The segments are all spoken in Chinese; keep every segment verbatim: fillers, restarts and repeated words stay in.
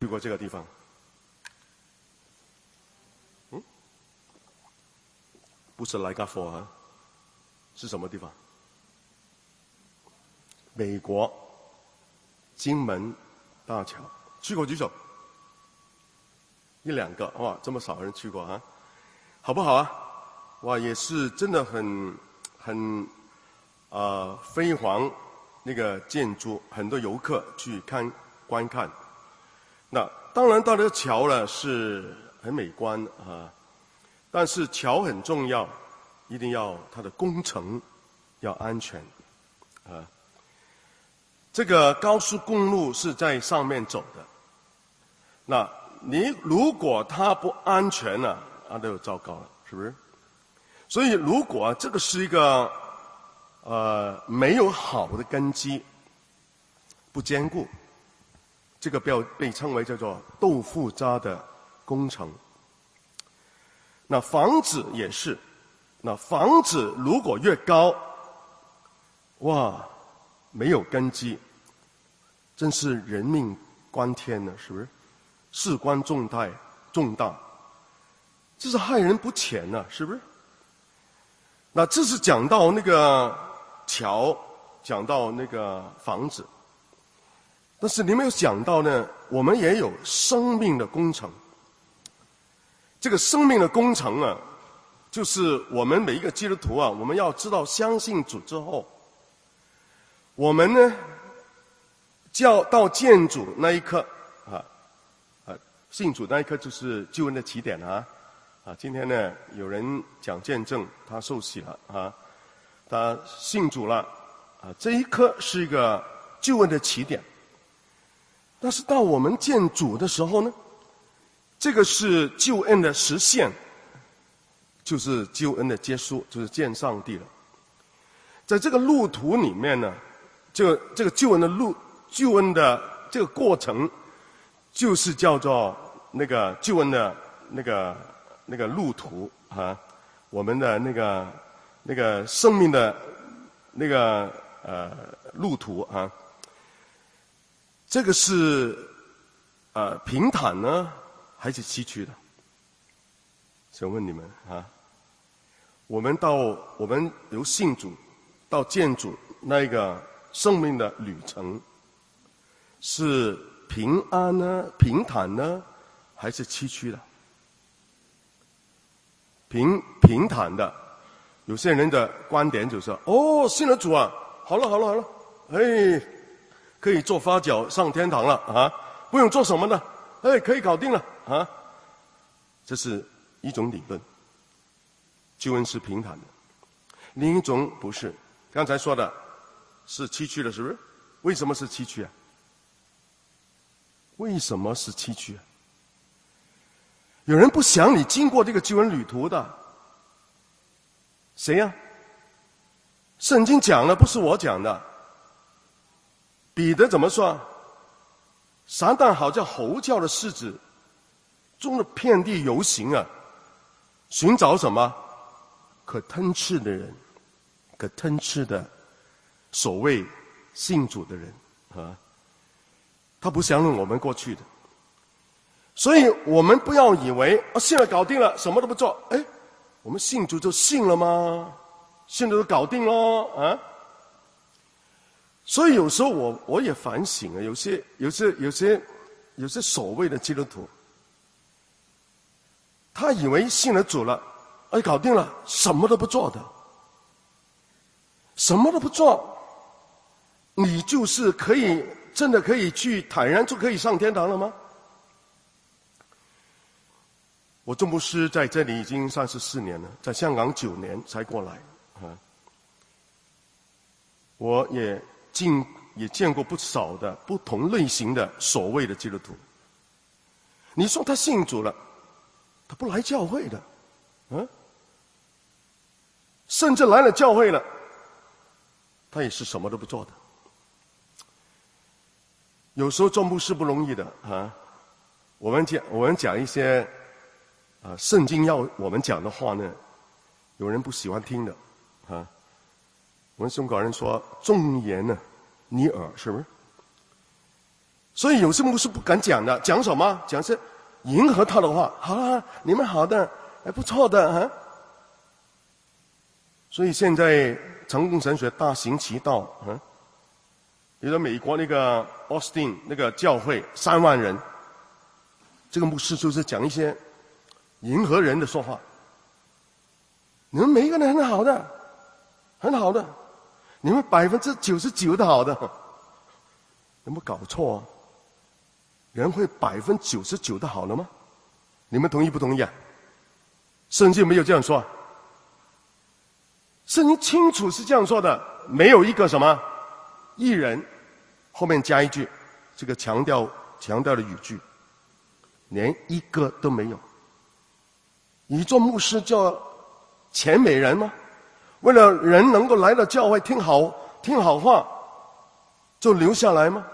去过这个地方？嗯，不是莱加佛啊，是什么地方？美国金门大桥去过举手，一两个哇，这么少人去过啊，好不好啊？哇，也是真的很很呃辉煌那个建筑，很多游客去看观看。那当然，到这个桥呢是很美观啊，但是桥很重要，一定要它的工程要安全啊。这个高速公路是在上面走的，那你如果它不安全了，那就糟糕了，是不是？所以，如果这个是一个呃没有好的根基，不坚固，这个被被称为叫做豆腐渣的工程。那房子也是，那房子如果越高，哇，没有根基，真是人命关天呢，是不是？事关重大，重大，这是害人不浅呢，是不是？那这是讲到那个桥，讲到那个房子，但是你没有讲到呢，我们也有生命的工程。这个生命的工程啊，就是我们每一个基督徒啊，我们要知道相信主之后，我们呢，就要到见主那一刻啊，啊，信主那一刻就是救恩的起点啊。啊，今天呢，有人讲见证，他受洗了啊，他信主了啊，这一刻是一个救恩的起点。但是到我们见主的时候呢，这个是救恩的实现，就是救恩的结束，就是见上帝了。在这个路途里面呢，这个这个救恩的路，救恩的这个过程，就是叫做那个救恩的那个。那个路途啊，我们的那个那个生命的那个呃路途啊，这个是呃平坦呢还是崎岖的？想问你们啊，我们到我们由信主到见主那个生命的旅程，是平安呢、平坦呢，还是崎岖的？平平坦的，有些人的观点就是说，哦，信了主啊，好了好了好了，哎，可以做发脚上天堂了啊，不用做什么的，哎，可以搞定了啊。这是一种理论，救恩是平坦的。另一种不是，刚才说的是崎岖的，是不是？为什么是崎岖啊？为什么是崎岖啊？有人不想你经过这个救恩旅途的，谁呀、啊？圣经讲的，不是我讲的。彼得怎么说？撒旦好像吼叫的狮子，中了遍地游行啊，寻找什么？可吞吃的人，可吞吃的所谓信主的人啊，他不想让我们过去的。所以我们不要以为啊，信了搞定了，什么都不做。哎，我们信主就信了吗？信了就搞定咯啊！所以有时候我我也反省啊，有些有些有些有些所谓的基督徒，他以为信了主了，哎，搞定了，什么都不做的，什么都不做，你就是可以真的可以去坦然就可以上天堂了吗？我做牧师在这里已经三十四年了，在香港九年才过来啊。我也进也见过不少的不同类型的所谓的基督徒。你说他信主了，他不来教会的，嗯、啊，甚至来了教会了，他也是什么都不做的。有时候做牧师不容易的啊，我们讲我们讲一些。啊，圣经要我们讲的话呢，有人不喜欢听的，啊，我们中国人说“忠言呢，逆耳”，是不是？ 所以有些牧师不敢讲的，讲什么？讲是迎合他的话。好了，你们好的，还不错的啊。所以现在成功神学大行其道，嗯，比如说美国那个奥斯汀那个教会三万人，这个牧师就是讲一些迎合人的说话。你们每一个人很好的，很好的，你们百分之九十九的好的，有没有搞错啊？人会百分之九十九的好了吗？你们同意不同意啊？圣经没有这样说，圣经清楚是这样说的，没有一个什么义人，后面加一句，这个强调强调的语句，连一个都没有。你做牧师叫钱美人吗？为了人能够来到教会听好听好话，就留下来吗？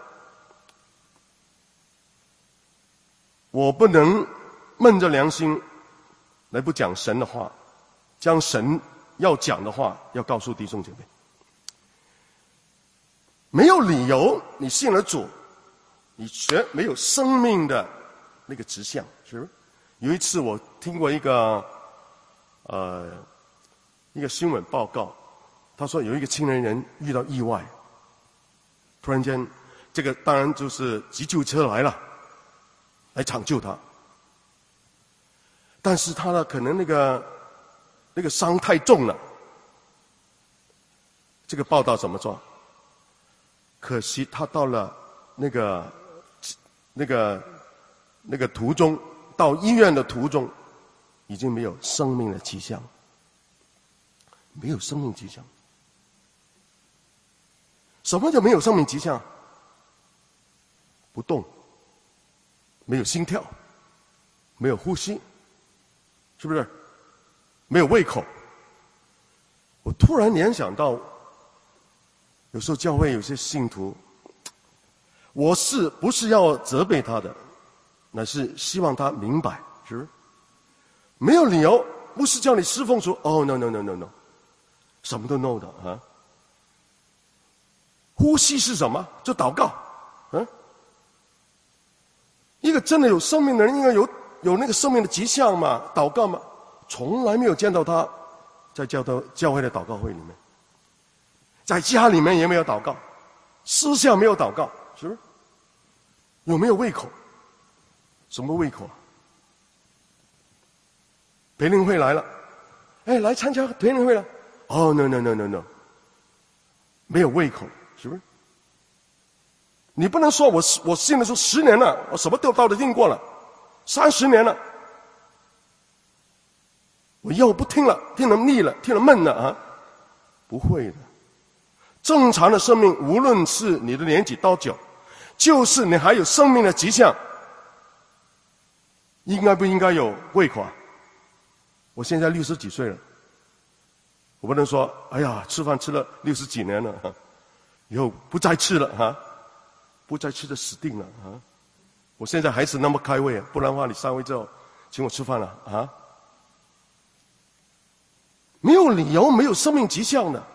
我不能闷着良心来不讲神的话，将神要讲的话要告诉弟兄姐妹。没有理由你信了主，你却没有生命的那个指向，是不是？有一次我听过一个呃一个新闻报告，他说有一个青年人遇到意外，突然间这个当然就是急救车来了来抢救他，但是他的可能那个那个伤太重了。这个报道怎么说？可惜他到了那个那个那个途中，到医院的途中，已经没有生命的迹象，没有生命迹象。什么叫没有生命迹象？不动，没有心跳，没有呼吸，是不是？没有胃口。我突然联想到，有时候教会有些信徒，我是不是要责备他的，乃是希望他明白，是不是？没有理由，不是叫你侍奉主，哦 no no no no no， 什么都 no 的啊。呼吸是什么？就祷告，嗯。一个真的有生命的人，应该有有那个生命的迹象嘛，祷告嘛，从来没有见到他在教导教会的祷告会里面，在家里面也没有祷告，私下没有祷告，是不是？有没有胃口？什么胃口啊？培灵会来了，哎，来参加培灵会了，哦 no no no no no， 没有胃口，是不是？你不能说我我信了说十年了，我什么都道都听过了，三十年了，我以后不听了，听了腻了，听了闷了啊！不会的，正常的生命，无论是你的年纪多久，就是你还有生命的迹象，应该不应该有胃口啊？我现在六十几岁了，我不能说，哎呀，吃饭吃了六十几年了，以后不再吃了哈。不再吃的死定了啊！我现在还是那么开胃啊，不然的话你上位之后请我吃饭了啊！没有理由，没有生命迹象的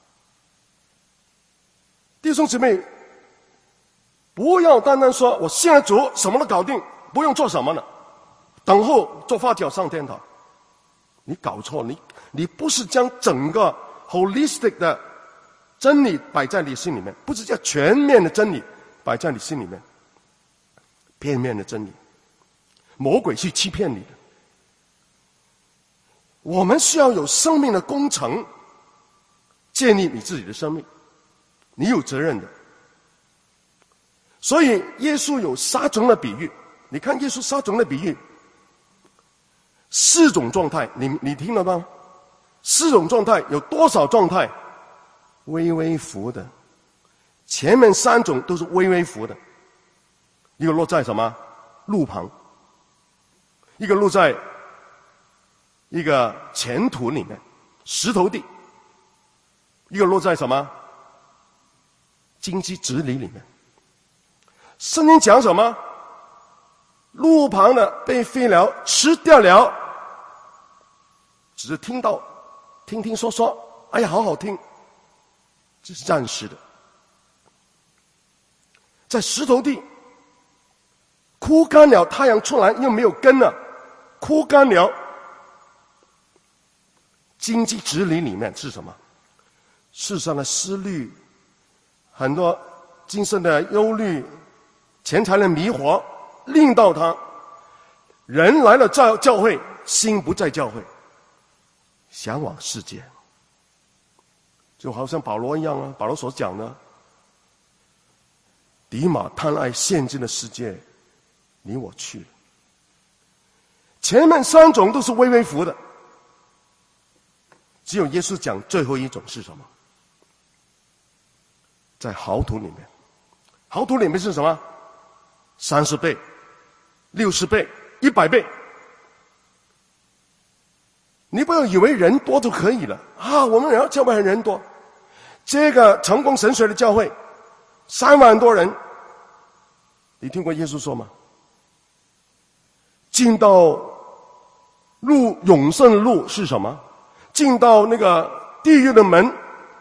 弟兄姊妹，不要单单说我信了主什么都搞定，不用做什么了，等候做发条上天堂。你搞错，你你不是将整个 holistic 的真理摆在你心里面，不是叫全面的真理摆在你心里面，片面的真理，魔鬼去欺骗你的。我们需要有生命的工程，建立你自己的生命，你有责任的。所以耶稣有撒种的比喻，你看耶稣撒种的比喻，四种状态，你你听了吗？四种状态有多少状态？微微服的。前面三种都是微微服的，一个落在什么路旁，一个落在一个浅土里面石头地，一个落在什么荆棘蒺藜里面。圣经讲什么？路旁的被飞鸟吃掉了，只是听到听听说说，哎呀好好听，这是暂时的。在石头地枯干了，太阳出来又没有根了，枯干了。经济治理里面是什么？世上的思虑，很多精神的忧虑，钱财的迷惑，令到他人来了教教会，心不在教会，向往世界。就好像保罗一样啊，保罗所讲的，迪马贪爱现今的世界，你我去。前面三种都是微微服的，只有耶稣讲最后一种是什么？在豪土里面，豪土里面是什么？三十倍、六十倍、一百倍。你不要以为人多就可以了啊！我们教会人多，这个成功神学的教会三万多人，你听过耶稣说吗？进到路永生的路是什么？进到那个地狱的门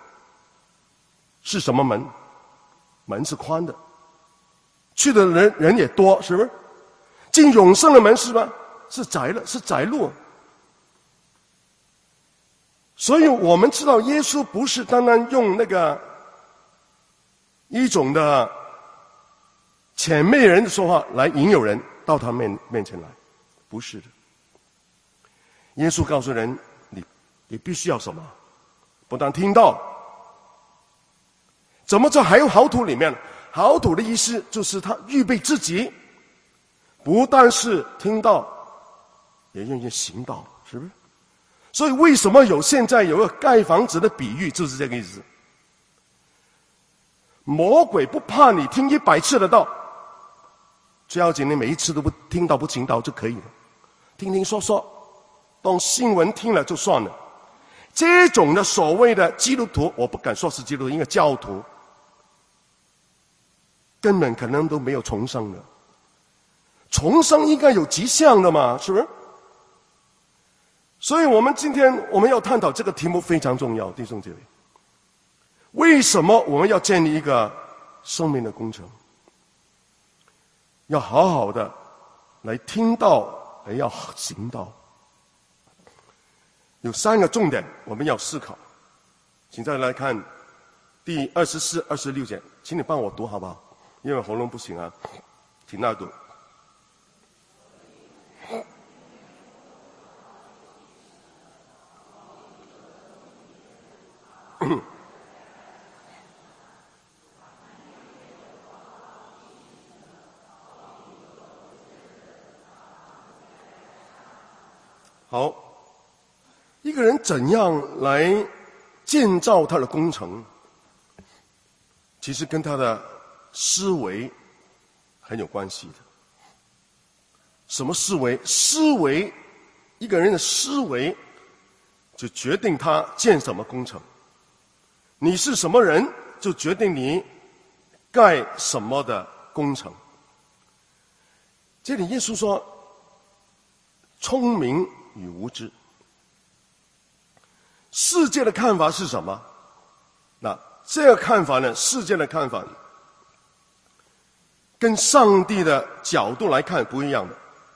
是什么门？门是宽的，去的人人也多，是不是？进永生的门是吧？是窄了，是窄路。所以我们知道耶稣不是单单用那个一种的谄媚人的说话来引诱人到他面面前来，不是的。耶稣告诉人，你你必须要什么？不但听到，怎么着还有好土里面？好土的意思就是他预备自己，不但是听到，也愿意行道，是不是？所以为什么有现在有个盖房子的比喻，就是这个意思。魔鬼不怕你听一百次的道，只要紧你每一次都不听到不行道就可以了，听听说说，当新闻听了就算了。这种的所谓的基督徒，我不敢说是基督徒，因为教徒根本可能都没有重生的。重生应该有迹象的嘛，是不是？所以我们今天我们要探讨这个题目非常重要，弟兄姐妹。为什么我们要建立一个生命的工程？要好好的来听到，也要行道。有三个重点我们要思考，请再来看第二十四、二十六节，请你帮我读好不好？因为喉咙不行啊，请大家读。好，一个人怎样来建造他的工程，其实跟他的思维很有关系的。什么思维？思维，一个人的思维就决定他建什么工程。你是什么人，就决定你盖什么的工程。这里耶稣说，聪明与无知。世界的看法是什么？那这个看法呢？世界的看法跟上帝的角度来看不一样的。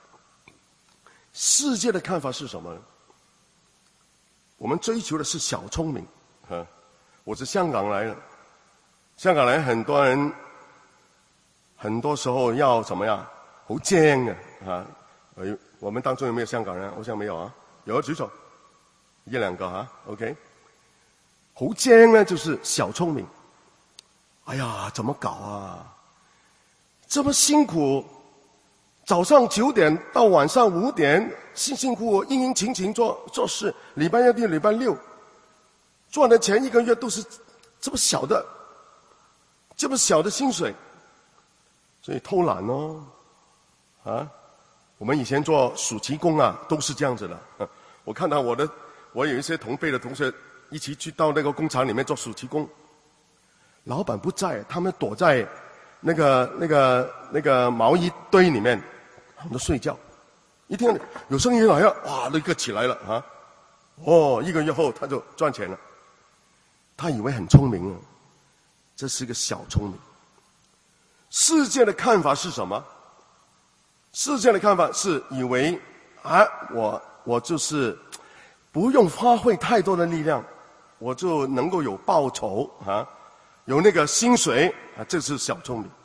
世界的看法是什么呢？我们追求的是小聪明。啊，我是香港来的，香港来很多人，很多时候要怎么样？好精啊！啊，我们当中有没有香港人？我想没有啊，有举手，一两个啊 ，OK。好精呢，就是小聪明。哎呀，怎么搞啊？这么辛苦，早上九点到晚上五点，辛辛苦苦、殷殷勤勤做做事，礼拜一到礼拜六，赚的钱一个月都是这么小的，这么小的薪水，所以偷懒哦，啊。我们以前做暑期工啊，都是这样子的。我看到我的，我有一些同辈的同学一起去到那个工厂里面做暑期工，老板不在，他们躲在那个那个那个毛衣堆里面，他们都睡觉。一听有声音来了，哇，立刻起来了啊！哦，一个月后他就赚钱了。他以为很聪明了，这是一个小聪明。世界的看法是什么？ 世界的看法是以为啊，我我就是不用花费太多的力量，我就能够有报酬啊，有那个薪水啊，这是小聪明。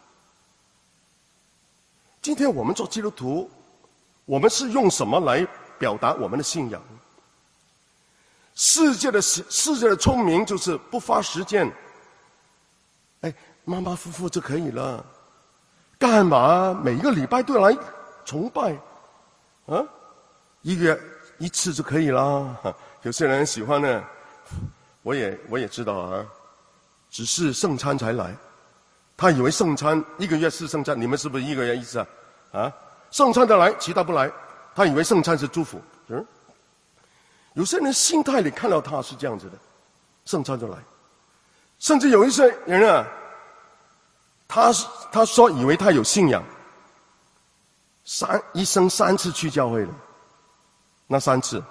今天我们做基督徒，我们是用什么来表达我们的信仰？世界的世界的聪明就是不花时间，哎，马马虎虎就可以了。干嘛每个礼拜都来崇拜？啊，一个月一次就可以啦。有些人喜欢呢，我也我也知道啊，只是圣餐才来。他以为圣餐一个月是圣餐，你们是不是一个月一次啊？啊，圣餐的来，其他不来。他以为圣餐是祝福，嗯。有些人心态里看到他是这样子的，圣餐就来。甚至有一些人啊，他他说以为他有信仰，三一生三次去教会了，那三次，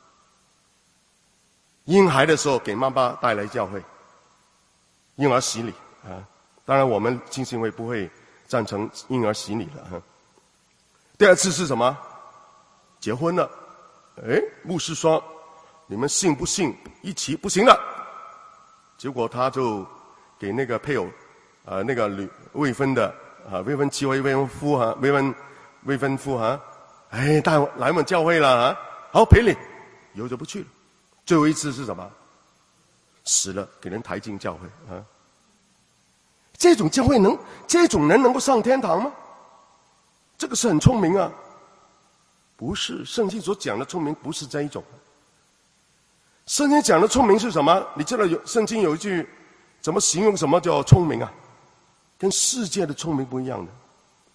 婴孩的时候给妈妈带来教会，婴儿洗礼啊。当然我们浸信会不会赞成婴儿洗礼了哈。第二次是什么？结婚了，哎，牧师说你们信不信一起不行了，结果他就给那个配偶，呃，那个女未婚的啊，未婚妻或未婚夫哈，未婚未婚夫哈，哎，带我来我们教会了啊，好赔礼，以后就不去了。最后一次是什么？死了，给人抬进教会啊。这种教会能，这种人能够上天堂吗？这个是很聪明啊。不是，圣经所讲的聪明不是这一种。圣经讲的聪明是什么？你知道有圣经有一句怎么形容什么叫聪明啊？跟世界的聪明不一样的。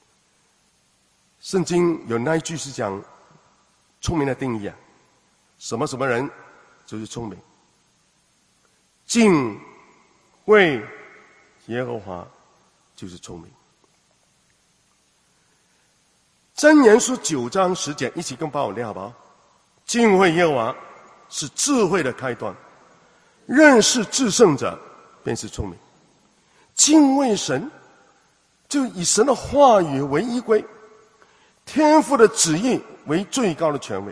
圣经有那一句是讲聪明的定义啊，什么什么人就是聪明，敬畏耶和华就是聪明。箴言书九章十节，一起跟帮我念好不好？敬畏耶和华是智慧的开端，认识至圣者便是聪明。敬畏神，就以神的话语为依归，天父的旨意为最高的权威。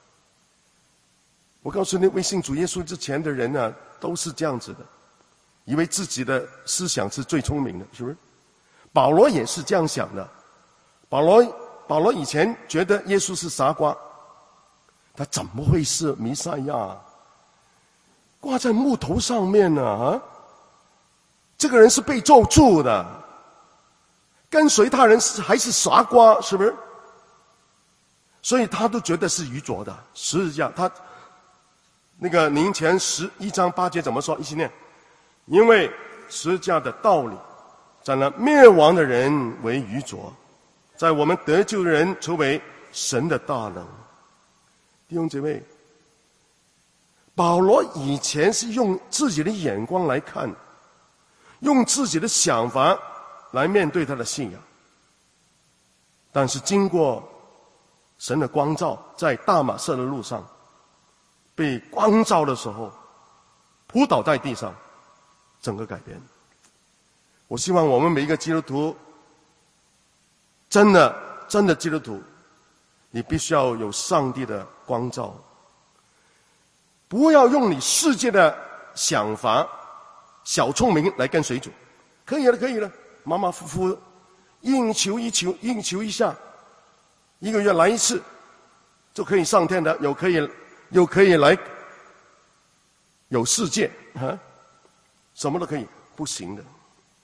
我告诉你，未信主耶稣之前的人啊，都是这样子的，以为自己的思想是最聪明的，是不是？保罗也是这样想的。保罗保罗以前觉得耶稣是傻瓜，他怎么会是弥赛亚？挂在木头上面呢？啊，这个人是被咒诅的，跟随他人是还是傻瓜，是不是？所以他都觉得是愚拙的。十字架，他那个林前十一章八节怎么说？一起念：因为十字架的道理，在那灭亡的人为愚拙，在我们得救的人成为神的大能。弟兄姐妹，保罗以前是用自己的眼光来看，用自己的想法来面对他的信仰，但是经过神的光照，在大马色的路上被光照的时候，扑倒在地上，整个改变。我希望我们每一个基督徒，真的真的基督徒，你必须要有上帝的光照，不要用你世界的想法、小聪明来跟随主。可以了，可以了，马马虎虎，应求一求，应求一下，一个月来一次，就可以上天的，有可以，有可以来，有世界啊，什么都可以，不行的。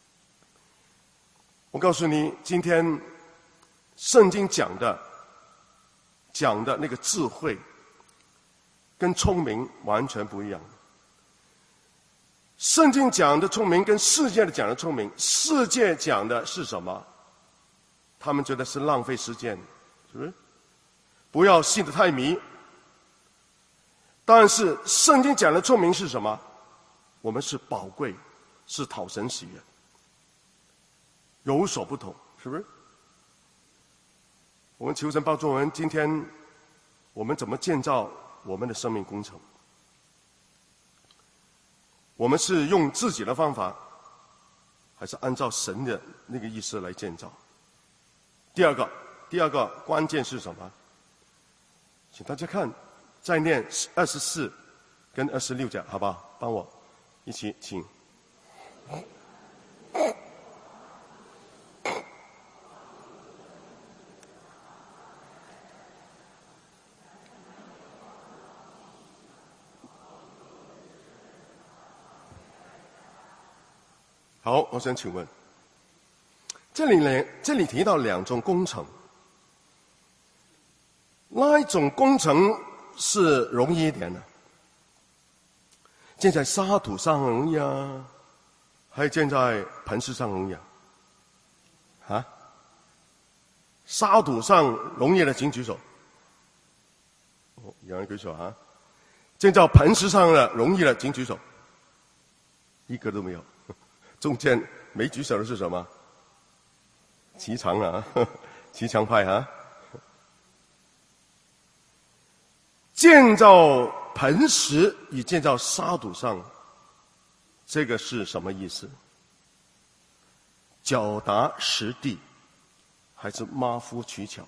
我告诉你，今天圣经讲的讲的那个智慧跟聪明完全不一样。圣经讲的聪明跟世界的讲的聪明，世界讲的是什么？他们觉得是浪费时间，是不是？不要信得太迷。但是圣经讲的聪明是什么？我们是宝贵，是讨神喜悦，有所不同，是不是？我们求神帮助我们，今天我们怎么建造我们的生命工程？我们是用自己的方法，还是按照神的那个意思来建造？第二个， 第二个关键是什么？请大家看，再念二十四跟二十六讲，好不好？帮我一起请。好，我想请问，这里呢，这里提到两种工程，那一种工程是容易一点的，建在沙土上容易啊，还是建在磐石上容易啊？啊？沙土上容易的请举手。哦，有人举手啊？建在磐石上的容易的请举手。一个都没有。中间没举手的是什么？骑墙啊，骑墙派啊。建造磐石与建造沙土上，这个是什么意思？脚踏实地，还是马虎取巧？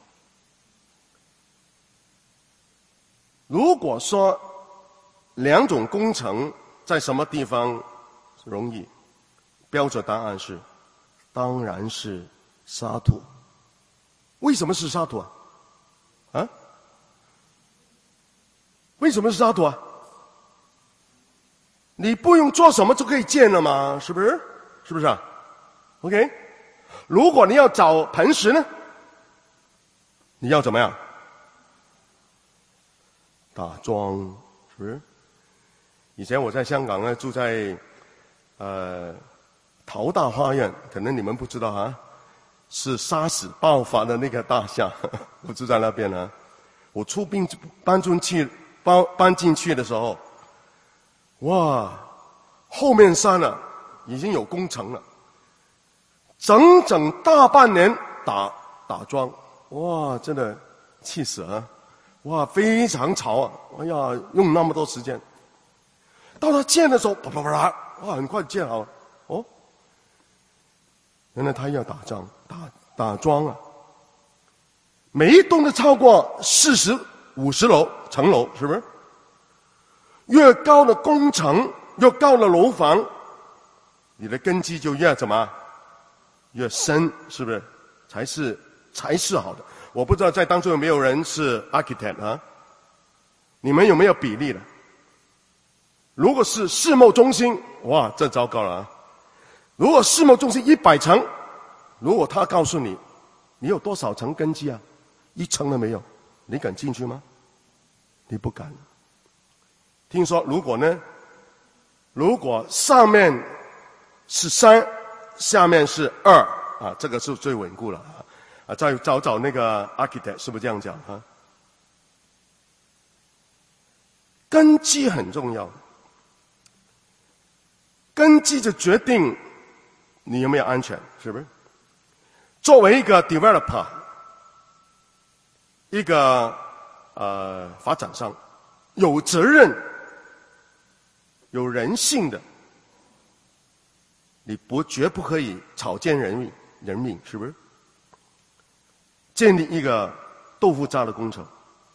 如果说两种工程在什么地方容易？标准答案是，当然是沙土。为什么是沙土啊？啊？为什么是沙土啊？你不用做什么就可以建了吗？是不是？是不是啊 ？OK。如果你要找磐石呢？你要怎么样？打桩，是不是？以前我在香港呢，住在呃。陶大花园，可能你们不知道啊，是沙士爆发的那个大厦，我住在那边啊。我出兵搬进去，搬搬进去的时候，哇，后面山了，已经有工程了，整整大半年打打桩，哇，真的气死了，哇，非常吵啊，哎呀，用那么多时间。到他建的时候，啪啪啪，哇，很快建好了，哦。原来他要打仗打打桩啊！每一栋都超过四十五十楼层楼，是不是？越高的工程，越高的楼房，你的根基就越怎么？越深，是不是？才是才是好的。我不知道在当中有没有人是 architect 啊？你们有没有比例的？如果是世贸中心，哇，这糟糕了啊！如果世贸中心一百层，如果他告诉你，你有多少层根基啊？一层都没有，你敢进去吗？你不敢。听说如果呢，如果上面是三，下面是二啊，这个是最稳固了啊。啊，再找找那个 architect 是不是这样讲啊？根基很重要，根基就决定你有没有安全，是不是？作为一个 developer， 一个呃发展商，有责任、有人性的，你不绝不可以草菅人命，人命是不是？建立一个豆腐渣的工程，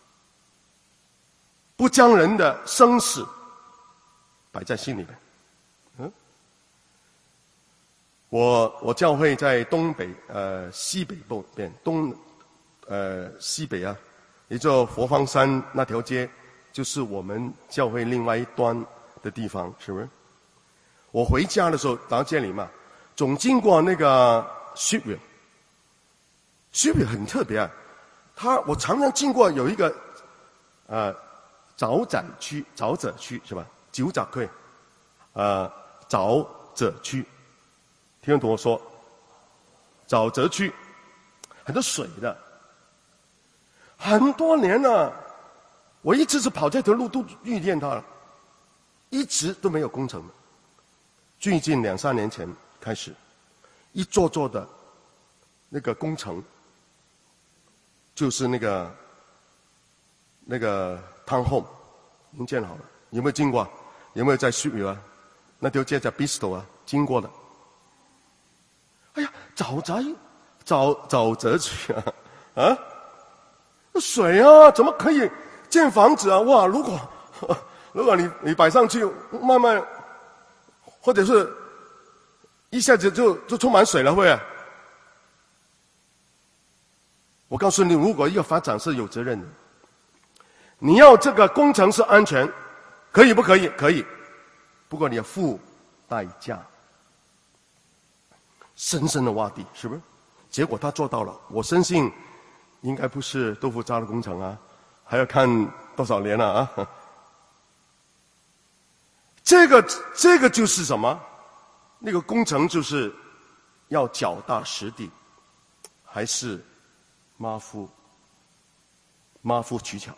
不将人的生死摆在心里面。嗯，我我教会在东北呃西北部边东呃西北啊，也就佛光山那条街，就是我们教会另外一端的地方，是不是？我回家的时候到这里嘛，总经过那个 Shipville。Shipville 很特别啊，它我常常经过有一个呃沼泽区，沼泽区是吧？沼泽区，呃沼泽区，听懂我说？沼泽区很多水的，很多年了，我一直是跑这条路都遇见它了，一直都没有工程的。最近两三年前开始，一座座的那个工程。就是那个那个 town home 已经建好了，有没有经过？有没有在须臾啊？那条街在 Bristol 啊，经过的。哎呀，沼泽沼沼泽区啊， 啊？水啊，怎么可以建房子啊？哇，如果如果你你摆上去，慢慢，或者是一下子就就充满水了，会啊？我告诉你，如果一个发展是有责任的，你要这个工程是安全，可以不可以？可以，不过你要付代价。深深的挖地，是不是？结果他做到了，我相信应该不是豆腐渣的工程啊，还要看多少年了啊！这个这个就是什么？那个工程就是要脚踏实地，还是马虎马虎取巧？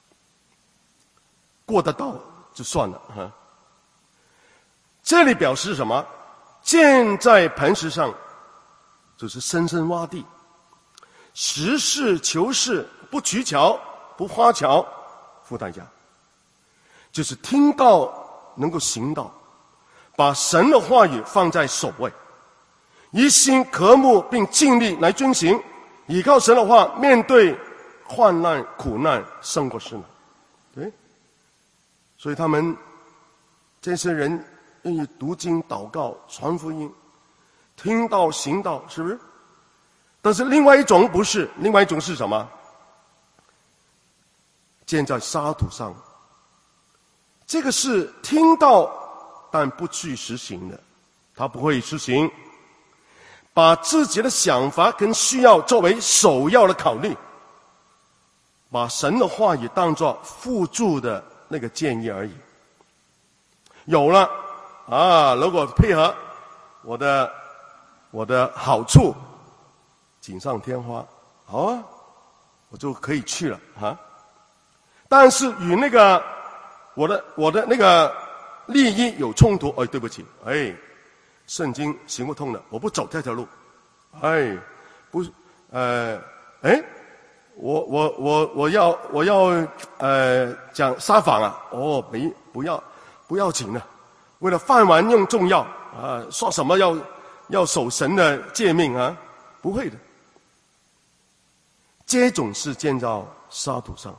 过得到就算了哈。这里表示什么？建在磐石上，就是深深挖地，实事求是，不取巧，不花巧，付代价，就是听到能够行道，把神的话语放在首位，一心渴慕并尽力来遵行，依靠神的话，面对患难苦难胜过试难。对，所以他们这些人愿意读经、祷告、传福音，听到行道，是不是？但是另外一种不是，另外一种是什么？建在沙土上。这个是听到但不去实行的，他不会实行，把自己的想法跟需要作为首要的考虑，把神的话语当作辅助的那个建议而已。有了啊，如果配合我的我的好处，锦上添花，好啊，我就可以去了啊。但是与那个我的我的那个利益有冲突，哎，对不起，哎，圣经行不通的，我不走这条路，哎，不，呃，哎，我我我我要我要呃讲撒谎啊，哦，没不要不要紧的。为了饭碗用重要啊，说什么要要守神的诫命啊？不会的，这种是建造沙土上，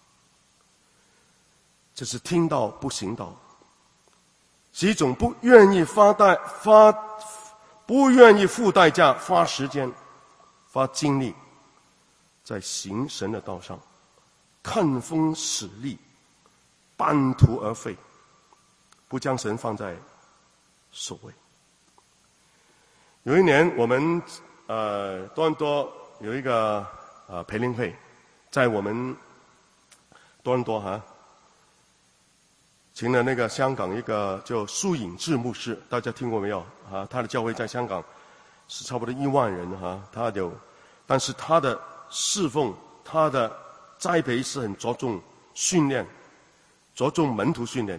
这是听到不行道，是一种不愿意花代花不愿意付代价、花时间、花精力在行神的道上，看风使力，半途而废。不将神放在首位。有一年，我们呃多伦多有一个呃培灵会，在我们多伦多哈、啊，请了那个香港一个叫苏颖智牧师，大家听过没有啊？他的教会在香港是差不多一万人哈、啊，他有，但是他的侍奉、他的栽培是很着重训练，着重门徒训练。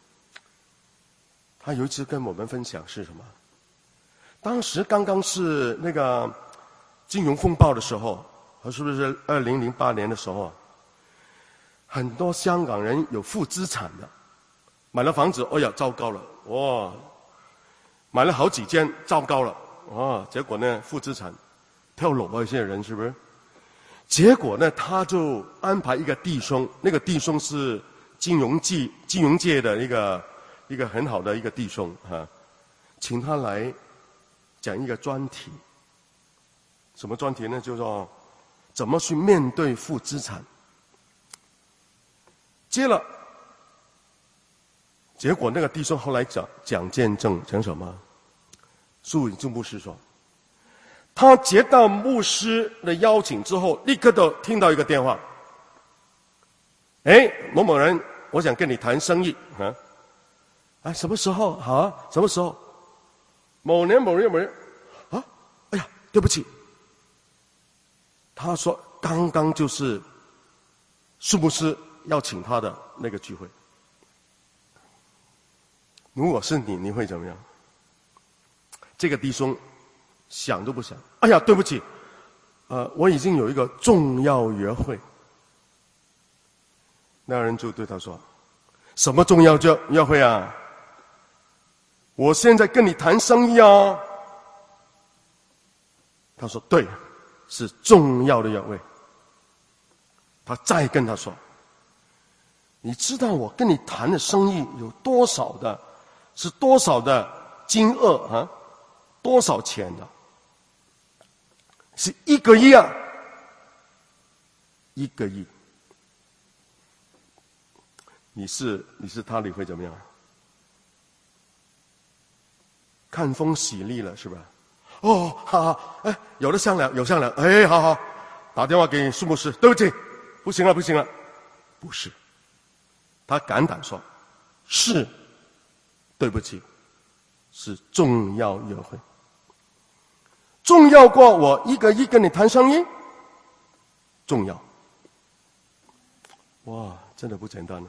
他有一次跟我们分享是什么？当时刚刚是那个金融风暴的时候，是不是二零零八年的时候？很多香港人有负资产的，买了房子，哎呀，糟糕了，哇！买了好几间，糟糕了，啊！结果呢，负资产，跳楼啊，一些人是不是？结果呢，他就安排一个弟兄，那个弟兄是金融界金融界的一个。一个很好的一个弟兄哈，请他来讲一个专题。什么专题呢？就是说怎么去面对负资产。接了，结果那个弟兄后来讲讲见证，讲什么？苏颖智牧师说，他接到牧师的邀请之后，立刻都听到一个电话。哎，某某人，我想跟你谈生意啊。啊，什么时候？好啊，什么时候？某年某月某日。啊，哎呀，对不起。他说刚刚就是苏牧师要请他的那个聚会。如果是你，你会怎么样？这个弟兄想都不想。哎呀，对不起，呃，我已经有一个重要约会。那人就对他说：“什么重要约约会啊？我现在跟你谈生意啊。”他说：“对， 是重要的约会。他再跟他说，你知道我跟你谈的生意有多少的，是多少的金额啊？多少钱的？是一个亿啊！一个亿。你是你是他，你会怎么样？看风喜利了是吧？哦，好好，哎，有的商量，有商量，哎，好好，打电话给苏牧师，对不起，不行了，不行了，不是。他敢胆说，是，对不起，是重要约会，重要过我一个一跟你谈生意，重要。哇，真的不简单了。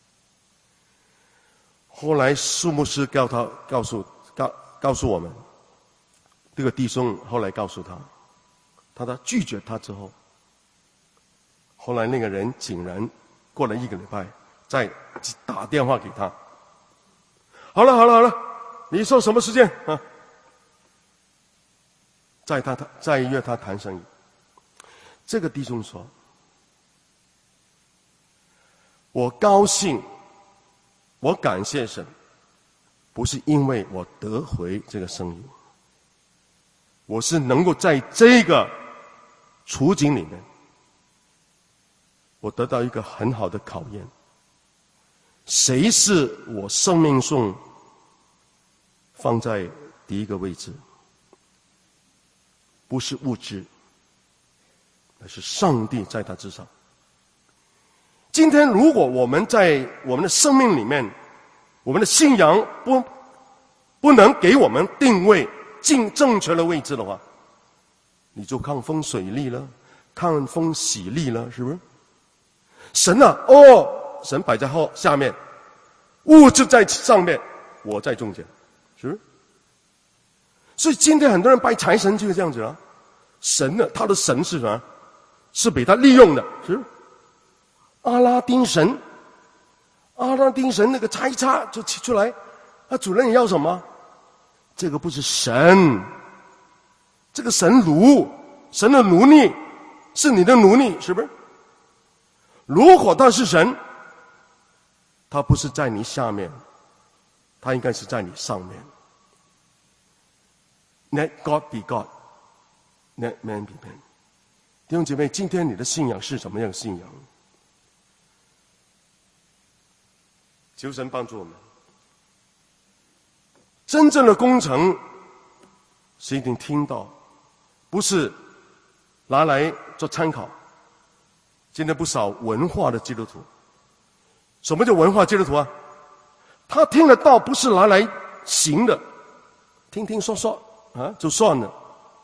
后来苏牧师告他告诉告告诉我们，这个弟兄后来告诉他，他他拒绝他之后，后来那个人竟然过了一个礼拜再打电话给他。好了好了好了，你说什么时间啊？再他他再约他谈生意。这个弟兄说，我高兴，我感谢神，不是因为我得回这个生意，我是能够在这个处境里面，我得到一个很好的考验。谁是我生命中放在第一个位置？不是物质，而是上帝在他之上。今天如果我们在我们的生命里面，我们的信仰不不能给我们定位进正确的位置的话，你就看风水利了，看风喜利了，是不是？神啊，哦，神摆在后下面，物质在上面，我在中间，是不是？所以今天很多人拜财神就是这样子啊，神呢，他的神是什么？是被他利用的，是不是？阿拉丁神，阿拉丁神那个拆叉就起出来，啊，主人你要什么？这个不是神，这个神奴，神的奴隶是你的奴隶，是不是？如果他是神，他不是在你下面，他应该是在你上面。Let God be God, let man be man。弟兄姐妹，今天你的信仰是什么样的信仰？求神帮助我们。真正的工程是一定听到，不是拿来做参考。今天不少文化的基督徒，什么叫文化基督徒啊？他听得到，不是拿来行的，听听说说啊就算了。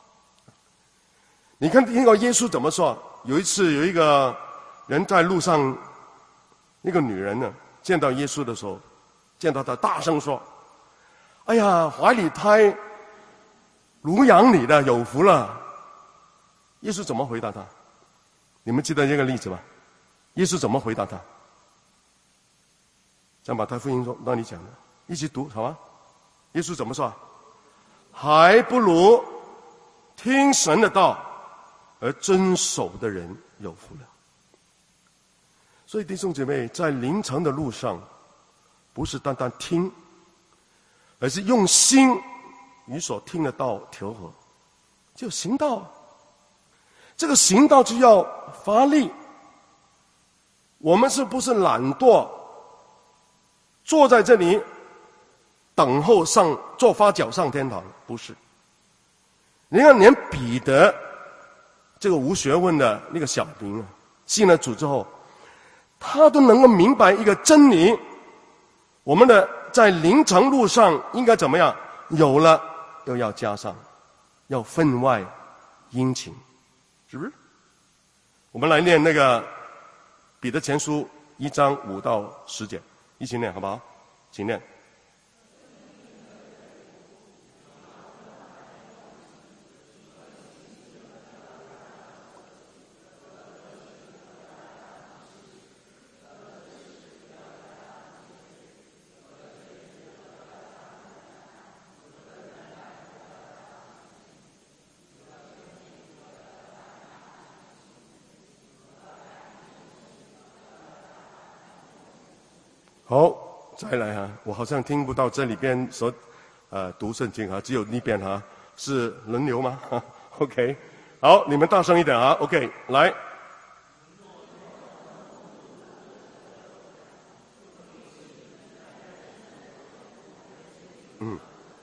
你看听过耶稣怎么说？有一次有一个人在路上，那个女人呢见到耶稣的时候，见到他大声说，哎呀，怀里胎乳养你的有福了。耶稣怎么回答他？你们记得这个例子吗？耶稣怎么回答他？像马太福音中那你讲的，一起读好吗？耶稣怎么说？还不如听神的道而遵守的人有福了。所以弟兄姐妹，在灵程的路上，不是单单听，而是用心与所听的道调和，就行道。这个行道就要发力。我们是不是懒惰，坐在这里等候上做发脚上天堂？不是。你看，连彼得这个无学问的那个小兵啊，信了主之后，他都能够明白一个真理：我们的在灵程路上应该怎么样？有了又要加上，要分外殷勤，是不是？我们来念那个彼得前书一章五到十节，一起念好不好？请念。 好，再来哈，我好像听不到这里边所呃读圣经哈，只有那边哈，是轮流吗？OK， 好，你们大声一点啊 ，OK， 来。嗯。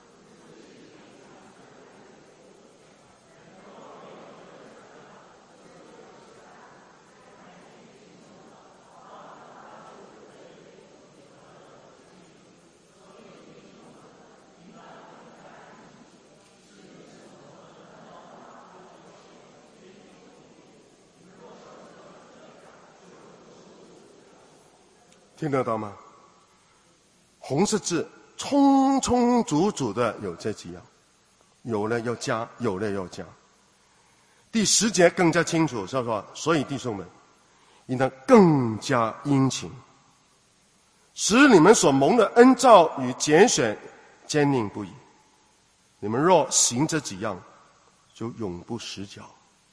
听得到吗？红十字充充足足的有这几样，有了要加，有了要加。第十节更加清楚，是说，所以弟兄们，应当更加殷勤，使你们所蒙的恩召与拣选坚定不移。你们若行这几样，就永不失脚。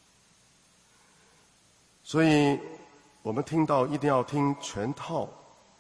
所以我们听到一定要听全套，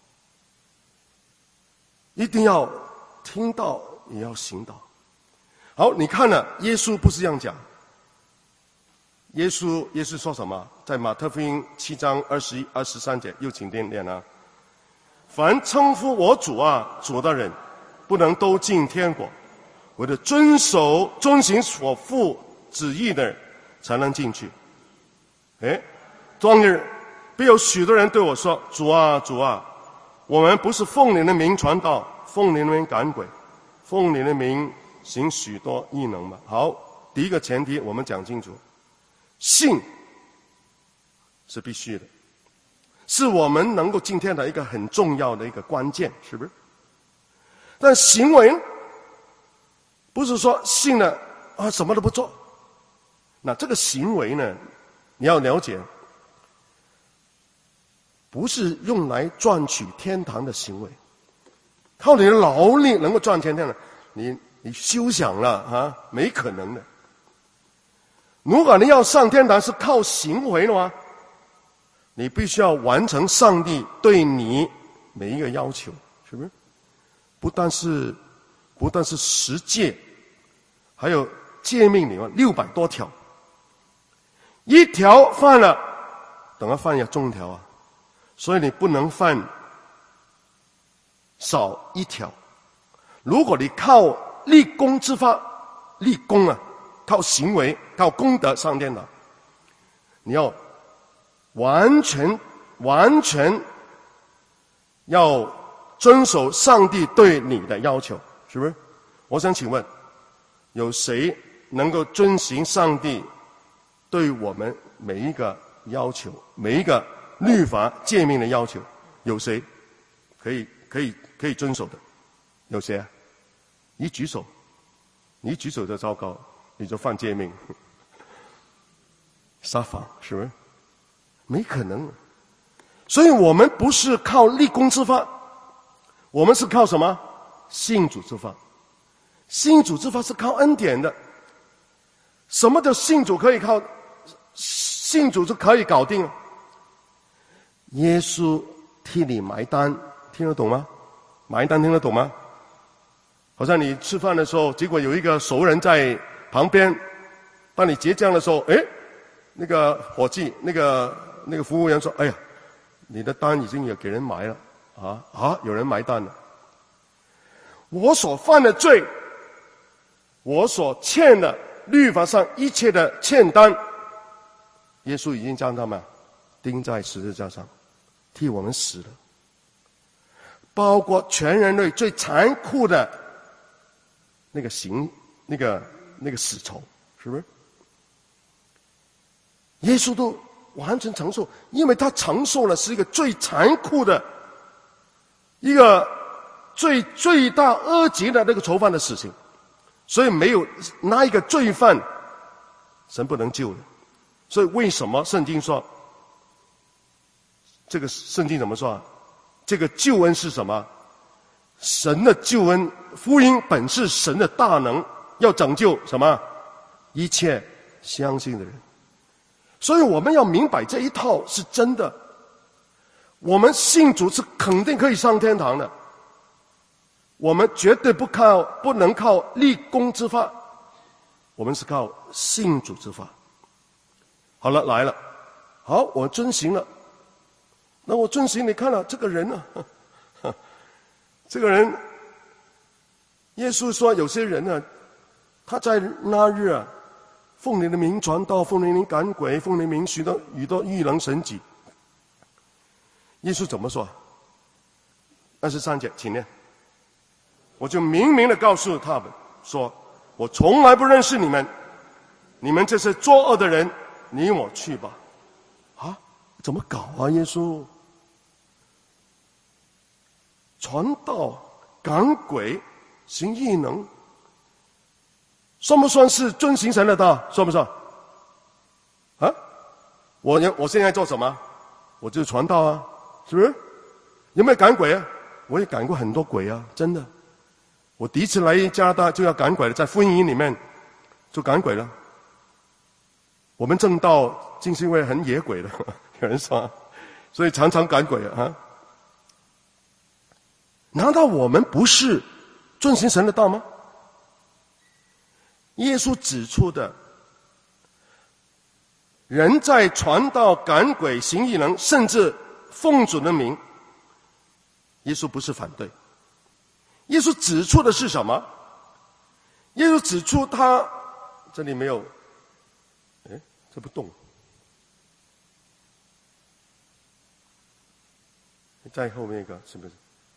一定要听到也要行道。好，你看了，耶稣不是这样讲。耶稣耶稣说什么？在马太福音七章二十一、二十三节，又请念念啊。凡称呼我主啊主的人，不能都进天国，为了遵守遵行所父旨意的人，才能进去。哎，当日必有许多人对我说：主啊主啊，我们不是奉你的名传道，奉你的名赶鬼，奉你的名行许多异能吗？好，第一个前提我们讲清楚，信是必须的，是我们能够今天的一个很重要的一个关键，是不是？但行为不是说信了啊什么都不做。那这个行为呢，你要了解，不是用来赚取天堂的行为，靠你的劳力能够赚钱的，你你休想了啊，没可能的。如果你要上天堂是靠行为的话，你必须要完成上帝对你每一个要求，是不是？不但是不但是十诫，还有诫命里面六百多条，一条犯了，等下犯一中条啊，所以你不能犯少一条。如果你靠立功之法，立功啊，靠行为，靠功德上天堂，你要完全完全要遵守上帝对你的要求，是不是？我想请问，有谁能够遵行上帝对我们每一个要求，每一个律法诫命的要求？有谁可以可以可以遵守的？有谁啊？你举手，你举手就糟糕，你就犯诫命，撒谎，是不是？没可能。所以我们不是靠立功之法，我们是靠什么？信主之法。信主之法是靠恩典的。什么叫信主可以靠？信主就可以搞定？耶稣替你埋单，听得懂吗？埋单听得懂吗？好像你吃饭的时候，结果有一个熟人在旁边，当你结账的时候，哎，那个伙计，那个那个服务员说：“哎呀，你的单已经有给人埋了啊啊，有人埋单了。我所犯的罪，我所欠的律法上一切的欠单，耶稣已经将他们钉在十字架上，替我们死了。包括全人类最残酷的那个刑，那个那个死囚，是不是？耶稣都完全承受，因为他承受了是一个最残酷的一个最罪大恶极的那个囚犯的死刑，所以没有那一个罪犯神不能救的。所以为什么圣经说，这个圣经怎么说啊？这个救恩是什么？神的救恩，福音本是神的大能，要拯救什么？一切相信的人。所以我们要明白这一套是真的。 我们信主是肯定可以上天堂的，我们绝对不靠不能靠立功之法，我们是靠信主之法。好了，来了，好，我遵行了。那我遵行，你看了这个人呢、啊？这个人，耶稣说有些人呢，他在那日啊，奉你的名传道，奉你的名赶鬼，奉你的名许多许多异能神迹。耶稣怎么说？二十三节，请念。我就明明的告诉他们说，我从来不认识你们，你们这些作恶的人，你我去吧。啊，怎么搞啊？耶稣传道、赶鬼、行异能，算不算是遵行神的道？算不算？啊？我我现在做什么？我就传道啊，是不是？有没有赶鬼啊？我也赶过很多鬼啊，真的。我第一次来加拿大就要赶鬼了，在福音营里面就赶鬼了。我们正道浸信会很野鬼的，有人说，所以常常赶鬼啊。难道我们不是遵行神的道吗？耶稣指出的，人在传道、赶鬼、行异能，甚至奉主的名，耶稣不是反对。耶稣指出的是什么？耶稣指出他这里没有，哎，这不动，在后面一个是不是？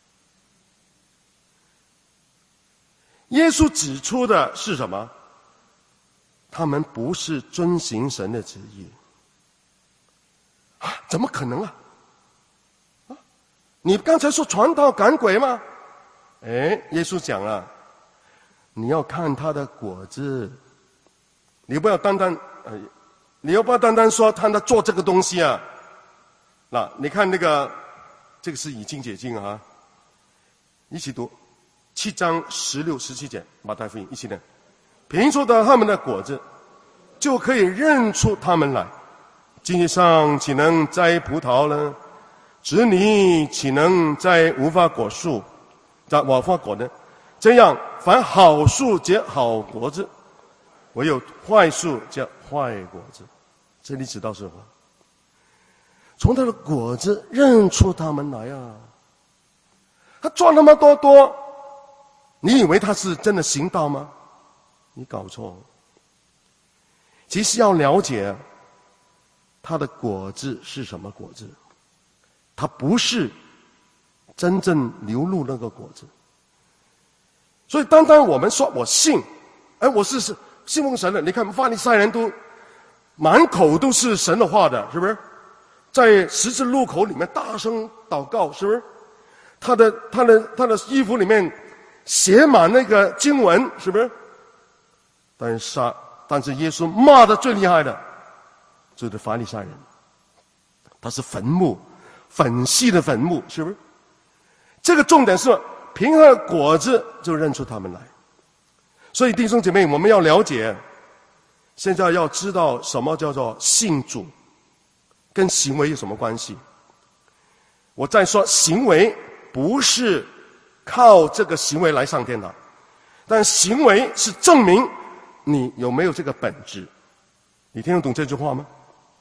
耶稣指出的是什么？他们不是遵行神的旨意啊？怎么可能啊？啊，你刚才说传道赶鬼吗？哎，耶稣讲了，你要看他的果子，你不要单单，呃，你要不要单单说他在做这个东西啊？那你看那个，这个是以经解经啊，一起读七章十六、十七节，马太福音一起念。凭着他们的果子，就可以认出他们来。经济上岂能摘葡萄呢？子女岂能摘无花果树？在无花果呢？这样，凡好树结好果子，唯有坏树结坏果子。这里指到什么？从他的果子认出他们来啊！他赚那么多多，你以为他是真的行道吗？你搞错了。其实要了解他的果子是什么果子，他不是真正流露那个果子。所以单单我们说我信，哎，我是信奉神的，你看法利赛人都满口都是神的话的，是不是？在十字路口里面大声祷告，是不是？他的他的他的衣服里面写满那个经文，是不是？但是啊，但是耶稣骂的最厉害的就是法利赛人，他是坟墓，粉细的坟墓，是不是？这个重点是凭他的果子就认出他们来。所以弟兄姐妹，我们要了解，现在要知道什么叫做信主跟行为有什么关系。我再说，行为不是靠这个行为来上天堂，但行为是证明你有没有这个本质。你听得懂这句话吗？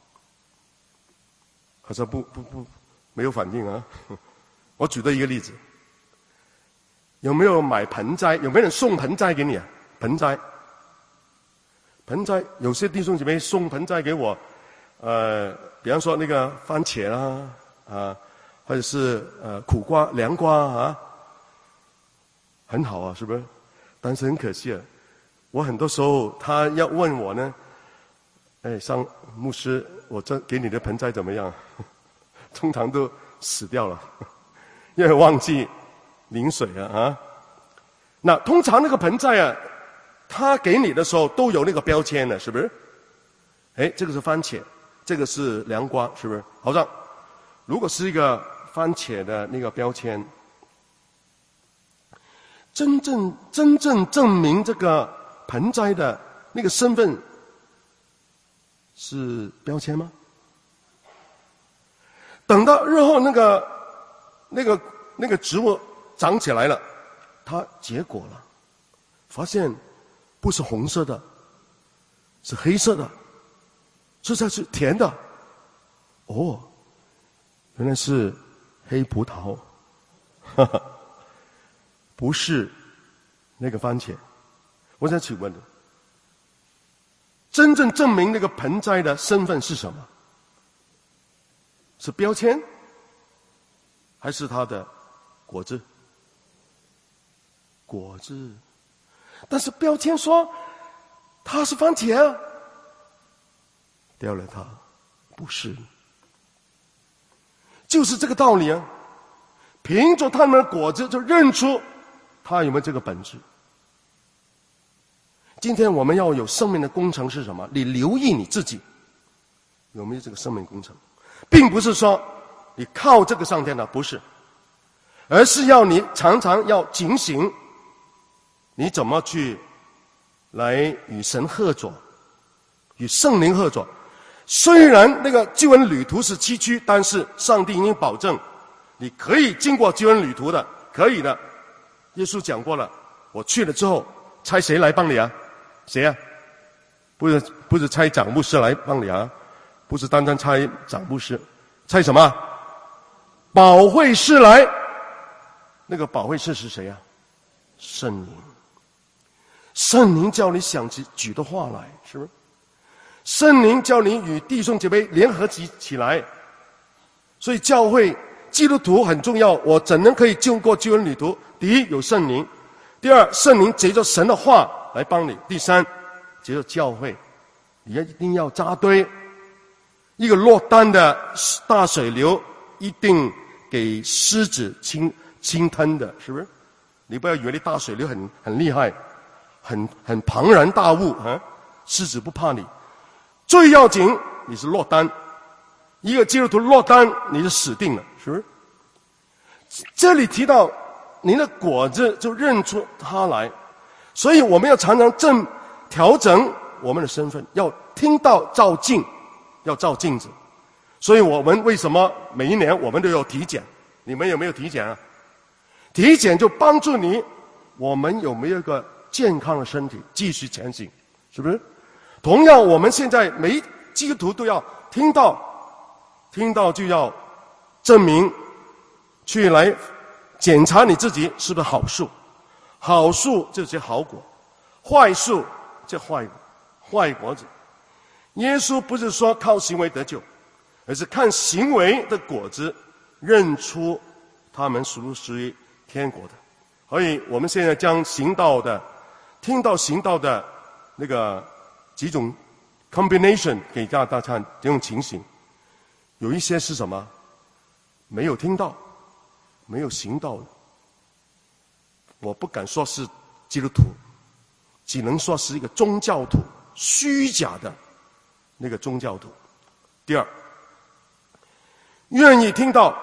好像不不不没有反应啊。我举的一个例子，有没有买盆栽？有没有人送盆栽给你啊？盆栽，盆栽，有些弟兄姐妹送盆栽给我，呃，比方说那个番茄啦，啊，或者是呃苦瓜、凉瓜啊，很好啊，是不是？但是很可惜啊，我很多时候他要问我呢，哎，上牧师，我这给你的盆栽怎么样？通常都死掉了，因为忘记淋水了啊。那通常那个盆栽啊，他给你的时候都有那个标签的，是不是？哎，这个是番茄，这个是凉瓜，是不是？好像如果是一个番茄的那个标签，真正真正证明这个盆栽的那个身份是标签吗？ 等到日后那个那个那个植物长起来了，它结果了，发现不是红色的，是黑色的，这才是甜的。哦，原来是黑葡萄，哈哈，不是那个番茄。我想请问，真正证明那个盆栽的身份是什么？是标签，还是它的果子？果子，但是标签说它是番茄啊，掉了它，不是，就是这个道理啊。凭着它们的果子就认出它有没有这个本质。今天我们要有生命的工程是什么？你留意你自己有没有这个生命工程，并不是说你靠这个上天的，不是，而是要你常常要警醒，你怎么去来与神合作，与圣灵合作。虽然那个救恩旅途是崎岖，但是上帝已经保证你可以经过救恩旅途的，可以的。耶稣讲过了，我去了之后差谁来帮你啊？谁啊？不是不是差长牧师来帮你啊，不是单单差长牧师，差什么？保惠师来。那个保惠师是谁啊？圣灵。圣灵叫你想起举的话来，是不是？圣灵叫你与弟兄姐妹联合起起来。所以教会基督徒很重要，我怎能可以经过救恩旅途？第一，有圣灵；第二，圣灵藉着神的话来帮你；第三，藉着教会，你一定要扎堆。一个落单的大水流，一定给狮子侵侵吞的，是不是？你不要以为你大水流很很厉害，很很庞然大物啊！狮子不怕你。最要紧，你是落单。一个基督徒落单，你就死定了，是不是？这里提到您的果子就认出他来，所以我们要常常正调整我们的身份，要听到照镜，要照镜子。所以我们为什么每一年我们都有体检？你们有没有体检啊？体检就帮助你，我们有没有一个健康的身体继续前行，是不是？同样，我们现在每一基督徒都要听到，听到就要证明，去来检查你自己是不是好树，好树就是好果，坏树就坏果，坏果子。耶稣不是说靠行为得救，而是看行为的果子，认出他们属不属于天国的。所以我们现在将行道的、听到行道的那个几种 combination 给大家看这种情形。有一些是什么？没有听到，没有行道的。我不敢说是基督徒，只能说是一个宗教徒，虚假的那个宗教徒。第二，愿意听到，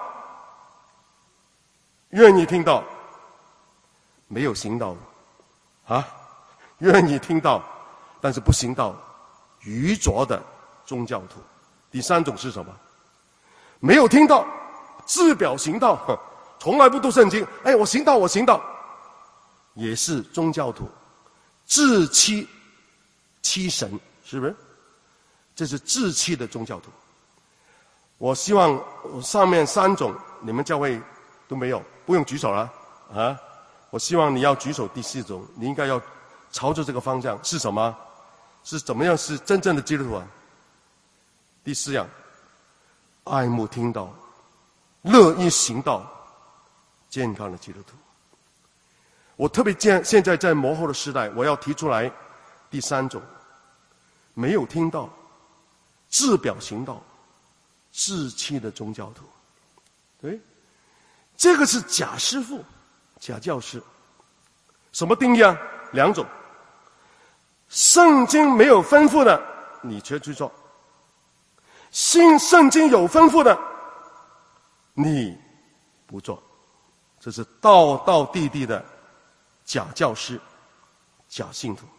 愿意听到，没有行道啊，愿意听到，但是不行道，愚拙的宗教徒。第三种是什么？没有听到，自表行道，从来不读圣经。哎，我行道，我行道，也是宗教徒，自欺欺神，是不是？这是自欺的宗教徒。我希望上面三种你们教会都没有，不用举手了啊！我希望你要举手第四种，你应该要朝着这个方向是什么？是怎么样是真正的基督徒啊？第四样，爱慕听道，乐意行道，健康的基督徒。我特别见现在在末后的时代，我要提出来第三种，没有听到，自表行道，自欺的宗教徒。对，这个是假师傅、假教师。什么定义啊？两种。圣经没有吩咐的，你却去做；信圣经有吩咐的，你不做。这是道道地地的假教师、假信徒。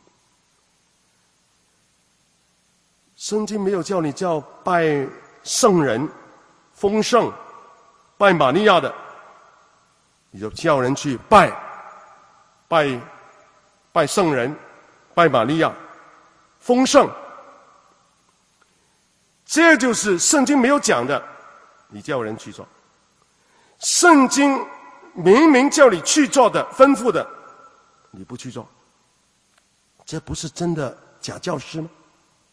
圣经没有叫你叫拜圣人、 丰盛，拜玛利亚的，你就叫人去拜，拜，拜圣人，拜玛利亚，丰盛。这就是圣经没有讲的，你叫人去做。圣经明明叫你去做的，吩咐的，你不去做，这不是真的假教师吗？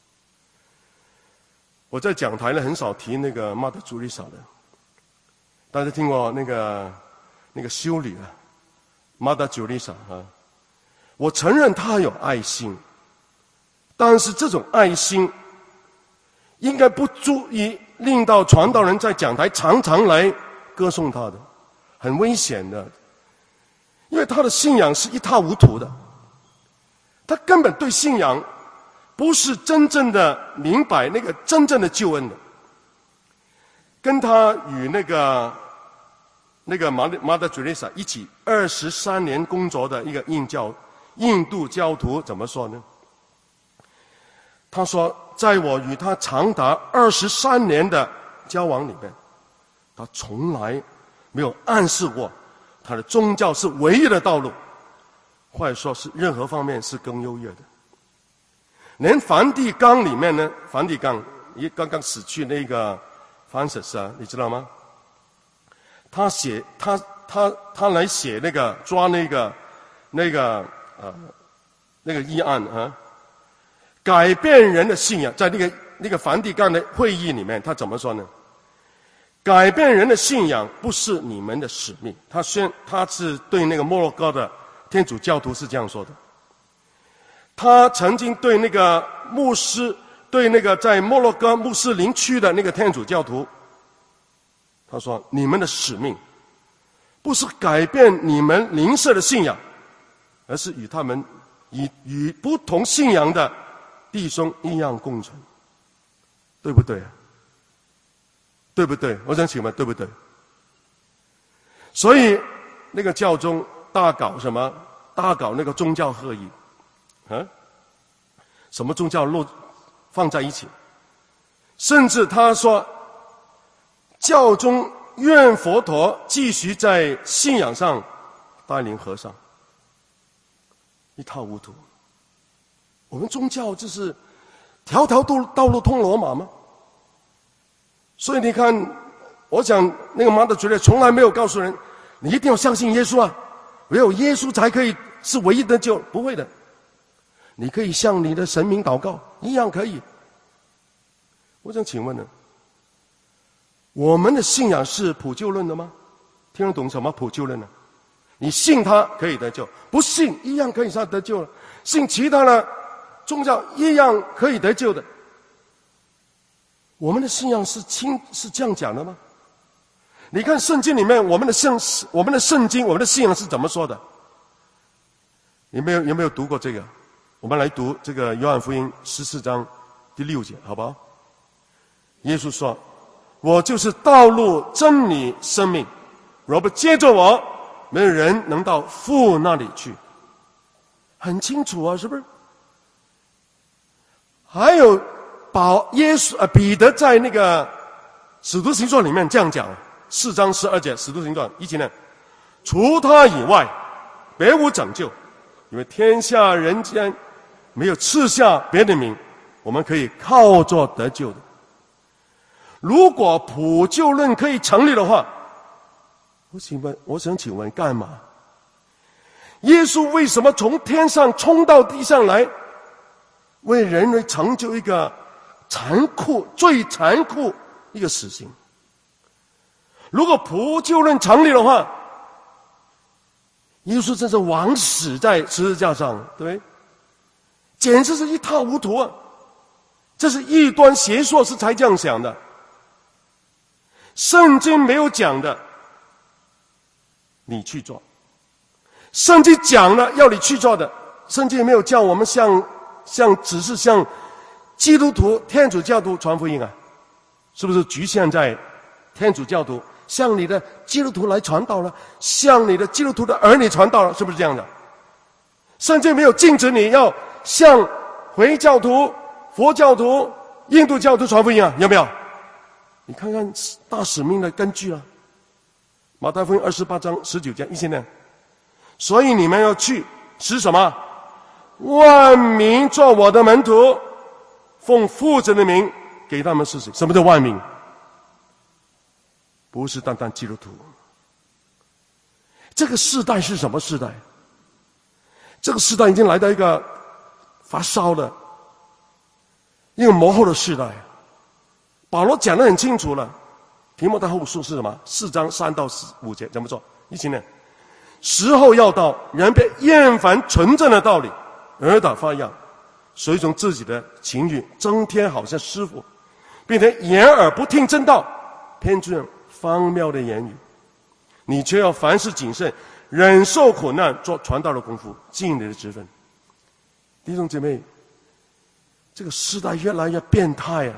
我在讲台呢很少提那个马德朱丽莎的，大家听过那个那个修女啊，马德朱丽莎啊，我承认她有爱心，但是这种爱心应该不足以令到传道人在讲台常常来歌颂她的，很危险的，因为她的信仰是一塌糊涂的，她根本对信仰不是真正的明白那个真正的救恩的。跟他与那个那个马马德·朱丽莎一起二十三年工作的一个印教印度教徒怎么说呢？他说，在我与他长达二十三年的交往里面，他从来没有暗示过他的宗教是唯一的道路，或者说是任何方面是更优越的。连梵蒂冈里面呢，梵蒂冈也刚刚死去那个范瑟斯啊，你知道吗？他写他他他来写那个抓那个那个呃那个议案啊，改变人的信仰，在那个那个梵蒂冈的会议里面，他怎么说呢？改变人的信仰不是你们的使命。他宣他是对那个摩洛哥的天主教徒是这样说的。他曾经对那个牧师，对那个在摩洛哥穆斯林区的那个天主教徒，他说：“你们的使命，不是改变你们邻舍的信仰，而是与他们以与不同信仰的弟兄一样共存，对不对？对不对？我想请问，对不对？所以那个教宗大搞什么？大搞那个宗教合一。”啊，什么宗教落放在一起？甚至他说，教宗愿佛陀继续在信仰上带领和尚，一塌糊涂。我们宗教就是条条道道路通罗马吗？所以你看，我想那个马德觉得从来没有告诉人，你一定要相信耶稣啊，唯有耶稣才可以是唯一的救，不会的。你可以向你的神明祷告，一样可以。我想请问呢，我们的信仰是普救论的吗？听得懂什么普救论呢？你信他可以得救，不信一样可以得救了。信其他的宗教一样可以得救的。我们的信仰是清是这样讲的吗？你看圣经里面，我们的圣我们的圣经，我们的信仰是怎么说的？你没有有没有读过这个？我们来读这个约翰福音十四章第六节，好不好？耶稣说：“我就是道路、真理、生命，若不接着我，没有人能到父那里去。”很清楚啊，是不是？还有保耶稣呃彼得在那个使徒行传里面这样讲，四章十二节，使徒行传一起念：“除他以外，别无拯救，因为天下人间没有赐下别的名，我们可以靠着得救的。”如果普救论可以成立的话，我请问，我想请问干嘛？耶稣为什么从天上冲到地上来，为人类成就一个残酷、最残酷一个死刑？如果普救论成立的话，耶稣真是枉死在十字架上，对，简直是一塌糊涂啊！这是异端邪说是才这样想的。圣经没有讲的，你去做；圣经讲了要你去做的，圣经没有叫我们像像只是向基督徒、天主教徒传福音啊，是不是局限在天主教徒向你的基督徒来传道了，向你的基督徒的儿女传道了，是不是这样的？圣经没有禁止你要向回教徒、佛教徒、印度教徒传福音啊，有没有？ 你看看大使命的根据啊，马太福音二十八章十九节一千年，所以你们要去使什么？万民做我的门徒，奉父子的名给他们施洗。什么叫万民？不是单单基督徒。这个世代是什么世代？这个世代已经来到一个发烧的一个模糊的世代。保罗讲得很清楚了，提摩太后书是什么？四章三到五节怎么做？一起念：时候要到，人便厌烦纯正的道理，耳朵发痒，随从自己的情欲，增添好像师傅，并且掩耳不听真道，偏执荒谬的言语。你却要凡事谨慎，忍受苦难，做传道的功夫，尽你的职分。弟兄姐妹，这个时代越来越变态啊！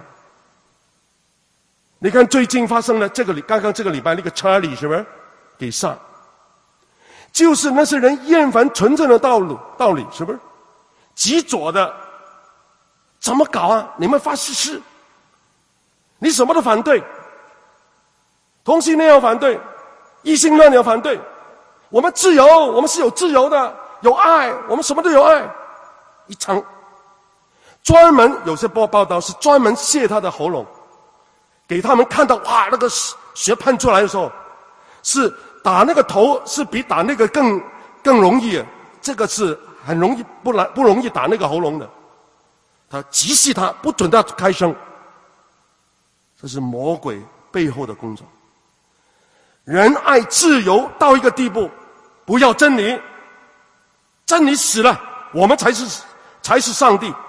你看最近发生的这个礼，刚刚这个礼拜那个查理是不是给杀？就是那些人厌烦纯正的道路道理，是不是？极左的怎么搞啊？你们发誓誓，你什么都反对，同性恋要反对，异性恋要反对，我们自由，我们是有自由的，有爱，我们什么都有爱。一场专门有些报报道是专门泄他的喉咙，给他们看到哇，那个血喷出来的时候，是打那个头是比打那个更更容易，这个是很容易不难不容易打那个喉咙的。他极细他，不准他开声，这是魔鬼背后的工作。人爱自由到一个地步，不要真理，真理死了，我们才是才是上帝。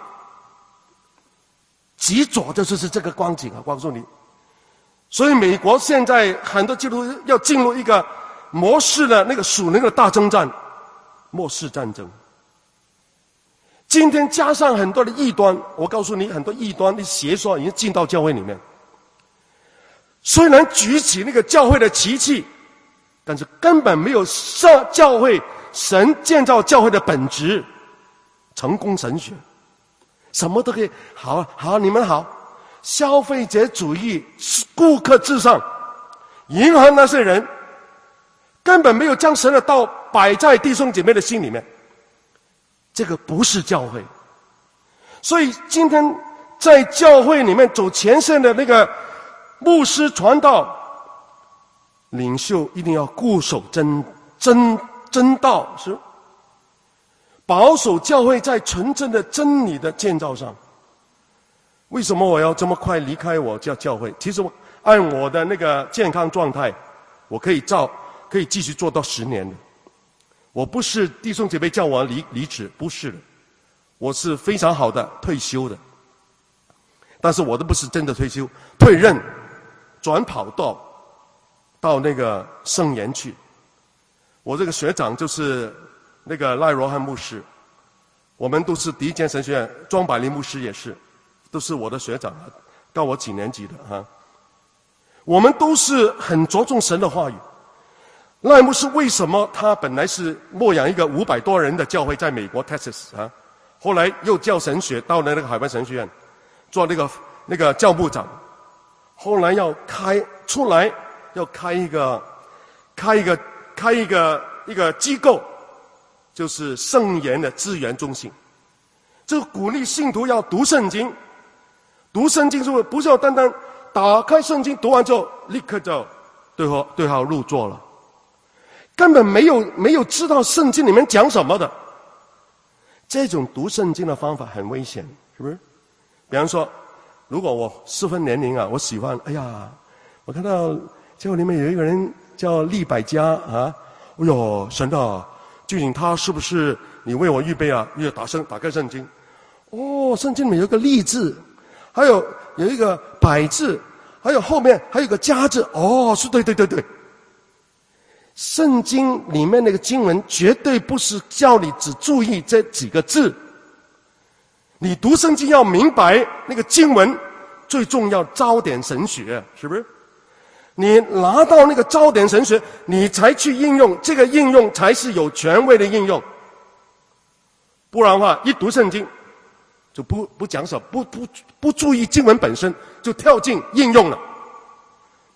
极左的就是这个光景啊！告诉你，所以美国现在很多基督徒要进入一个模式的那个属灵的大征战，末世战争。今天加上很多的异端，我告诉你，很多异端的邪说已经进到教会里面。虽然举起那个教会的旗帜，但是根本没有上教会神建造教会的本质，成功神学。什么都可以，好好，你们好，消费者主义，顾客至上，迎合那些人，根本没有将神的道摆在弟兄姐妹的心里面，这个不是教会。所以今天在教会里面走前线的那个牧师传道领袖，一定要固守真真真道，是保守教会在纯正的真理的建造上。为什么我要这么快离开我教教会？其实我按我的那个健康状态，我可以照可以继续做到十年的。我不是弟兄姐妹叫我离离职，不是的，我是非常好的退休的。但是我都不是真的退休，退任，转跑道到那个圣言去。我这个学长就是那个赖罗汉牧师，我们都是第一间神学院，庄百林牧师也是，都是我的学长，高我几年级的哈。我们都是很着重神的话语。赖牧师为什么他本来是牧养一个五百多人的教会，在美国 Texas 啊，后来又教神学，到了那个海湾神学院做那个那个教牧长，后来要开出来要开一个开一个开一个一个机构，就是圣言的资源中心，这鼓励信徒要读圣经。读圣经是不是要单单打开圣经读完之后立刻就对号对号入座了，根本没有没有知道圣经里面讲什么的。这种读圣经的方法很危险，是不是？比方说，如果我适婚年龄啊，我喜欢，哎呀，我看到教会里面有一个人叫利百加啊，哎呦，神啊，究竟他是不是你为我预备啊？又打圣打开圣经，哦，圣经里面有一个利字，还有有一个百字，还有后面还有一个加字，哦，是对对对对。圣经里面那个经文绝对不是叫你只注意这几个字，你读圣经要明白那个经文，最重要焦点神学，是不是？你拿到那个焦点神学，你才去应用，这个应用才是有权威的应用。不然的话，一读圣经就不不讲什么，不不不注意经文本身，就跳进应用了，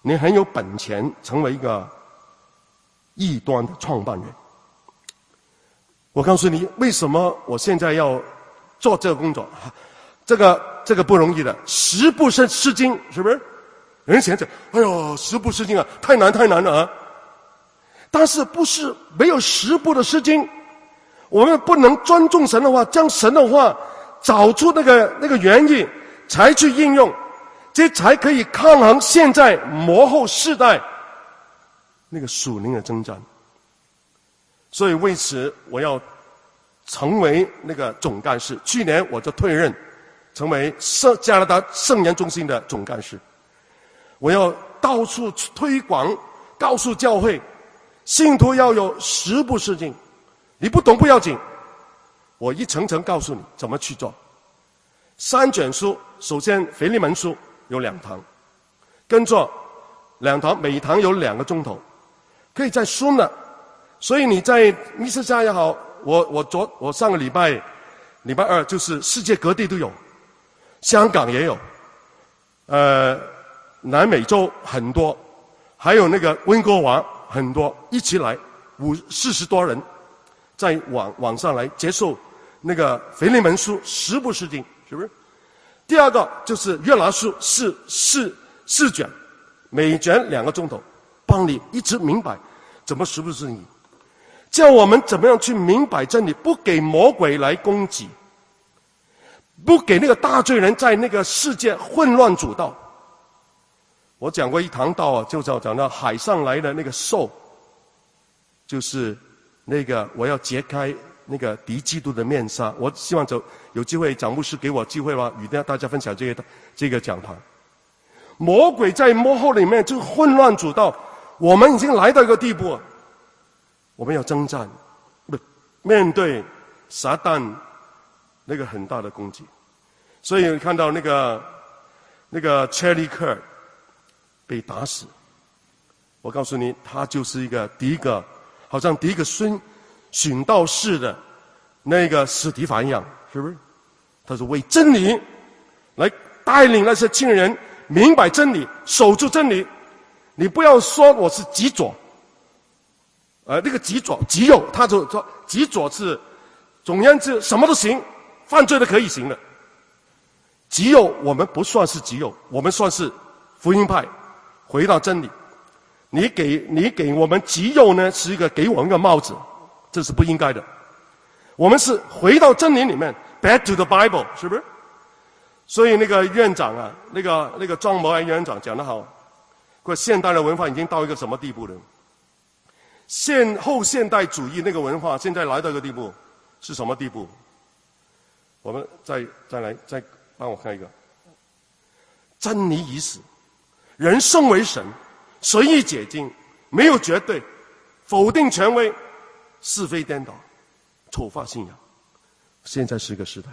你很有本钱成为一个异端的创办人。我告诉你，为什么我现在要做这个工作？这个这个不容易的，十部是诗经，是不是？有人想着，哎呦，十部诗经啊，太难太难了啊！但是不是没有十部的诗经，我们不能尊重神的话，将神的话找出那个那个原意，才去应用，这才可以抗衡现在末后世代那个属灵的征战。所以为此，我要成为那个总干事。去年我就退任，成为圣加拿大圣言中心的总干事。我要到处推广，告诉教会，信徒要有十部诗经。你不懂不要紧，我一层层告诉你怎么去做。三卷书，首先腓利门书有两堂，跟着两堂，每堂有两个钟头，可以在书呢。所以你在密斯加也好，我我昨我上个礼拜礼拜二就是世界各地都有，香港也有，呃，南美洲很多，还有那个温哥华很多，一起来五四十多人，在网网上来接受那个腓利门书十部诗经，是不是？第二个就是约拿书四四四卷，每卷两个钟头，帮你一直明白怎么十部诗经。叫我们怎么样去明白真理，不给魔鬼来攻击，不给那个大罪人在那个世界混乱主导。我讲过一堂道啊，就叫讲到海上来的那个兽，就是那个我要揭开那个敌基督的面纱。我希望就有机会，蒋牧师给我机会吧，与大家分享这个这个讲堂。魔鬼在幕后里面就混乱主导，我们已经来到一个地步。我们要征战，不面对撒旦那个很大的攻击。所以你看到那个那个 Charlie Kirk 被打死，我告诉你，他就是一个第一个，好像第一个孙殉道士的那个史提凡一样，是不是？他是为真理来带领那些亲人明白真理，守住真理。你不要说我是极左。呃，那个极左、极右，他就说极左是，总而言之什么都行，犯罪都可以行的。极右我们不算是极右，我们算是福音派，回到真理。你给你给我们极右呢，是一个给我们一个帽子，这是不应该的。我们是回到真理里面 ，back to the Bible， 是不是？所以那个院长啊，那个那个庄谋安院长讲得好，说现代的文化已经到一个什么地步了？现后现代主义那个文化现在来到一个地步，是什么地步？我们再再来再帮我看一个。真理已死，人生为神，随意解经，没有绝对，否定权威，是非颠倒，丑化信仰。现在是一个时代。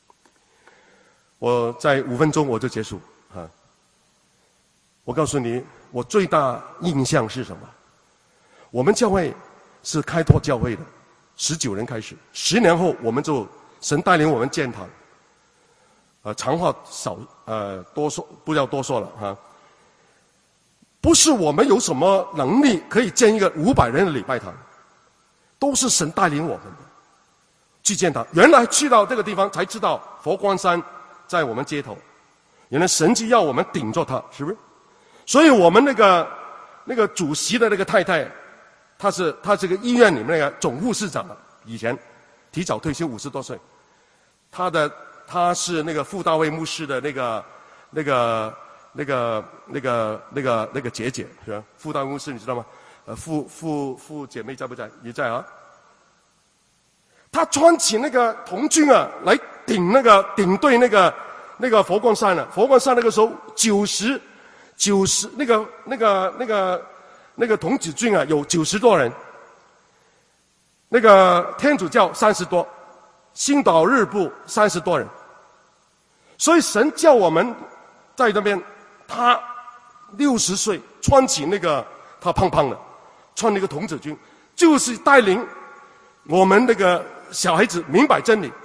我在五分钟我就结束啊。我告诉你，我最大印象是什么？我们教会是开拓教会的，十九人开始，十年后我们就神带领我们建堂。呃，长话少，呃，多说不要多说了哈、啊。不是我们有什么能力可以建一个五百人的礼拜堂，都是神带领我们的去建堂。原来去到这个地方才知道佛光山在我们街头，原来神就要我们顶着它，是不是？所以我们那个那个主席的那个太太。他是他这个医院里面那个总护士长，以前提早退休五十多岁。他的他是那个傅大卫牧师的那个那个那个那个那个那个姐姐是吧？傅大卫牧师你知道吗？呃，傅傅傅姐妹在不在？也在啊。他穿起那个童军啊，来顶那个顶对那个那个佛光山了、啊。佛光山那个时候九十九十那个那个那个。那个童子军啊，有九十多人，那个天主教三十多，星岛日报三十多人，所以神叫我们在那边，他六十岁穿起那个他胖胖的，穿那个童子军，就是带领我们那个小孩子明白真理。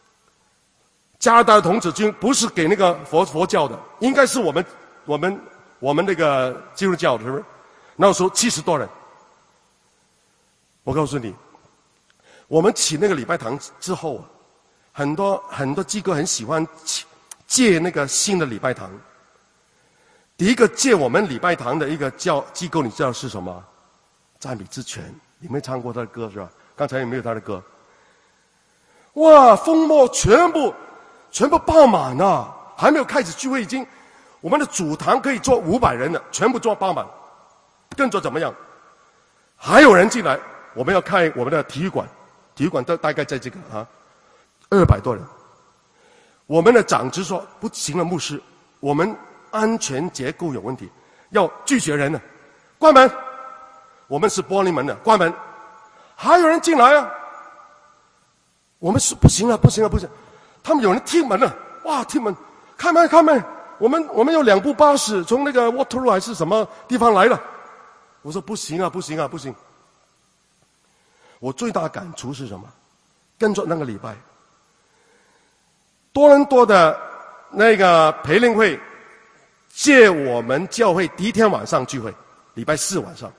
加拿大的童子军不是给那个佛佛教的，应该是我们我们我们那个基督教是不是？那时候七十多人。我告诉你，我们起那个礼拜堂之后啊，很多很多机构很喜欢借那个新的礼拜堂。第一个借我们礼拜堂的一个教机构，你知道是什么？赞美之泉，你没唱过他的歌是吧？刚才有没有他的歌？哇，风幕全部全部爆满了，还没有开始聚会，已经我们的主堂可以坐五百人了，全部坐爆满。更做怎么样？还有人进来，我们要开我们的体育馆，体育馆大大概在这个啊，二百多人。我们的长执说不行了，牧师，我们安全结构有问题，要拒绝人了，关门。我们是玻璃门的，关门。还有人进来啊，我们是不行了，不行了，不行。他们有人踢门了，哇，踢门，开门，开门。我们我们有两部巴士从那个 Waterloo 还是什么地方来了。我说不行啊，不行啊，不行。我最大的感触是什么？跟着那个礼拜，多伦多的那个培灵会借我们教会第一天晚上聚会，礼拜四晚上，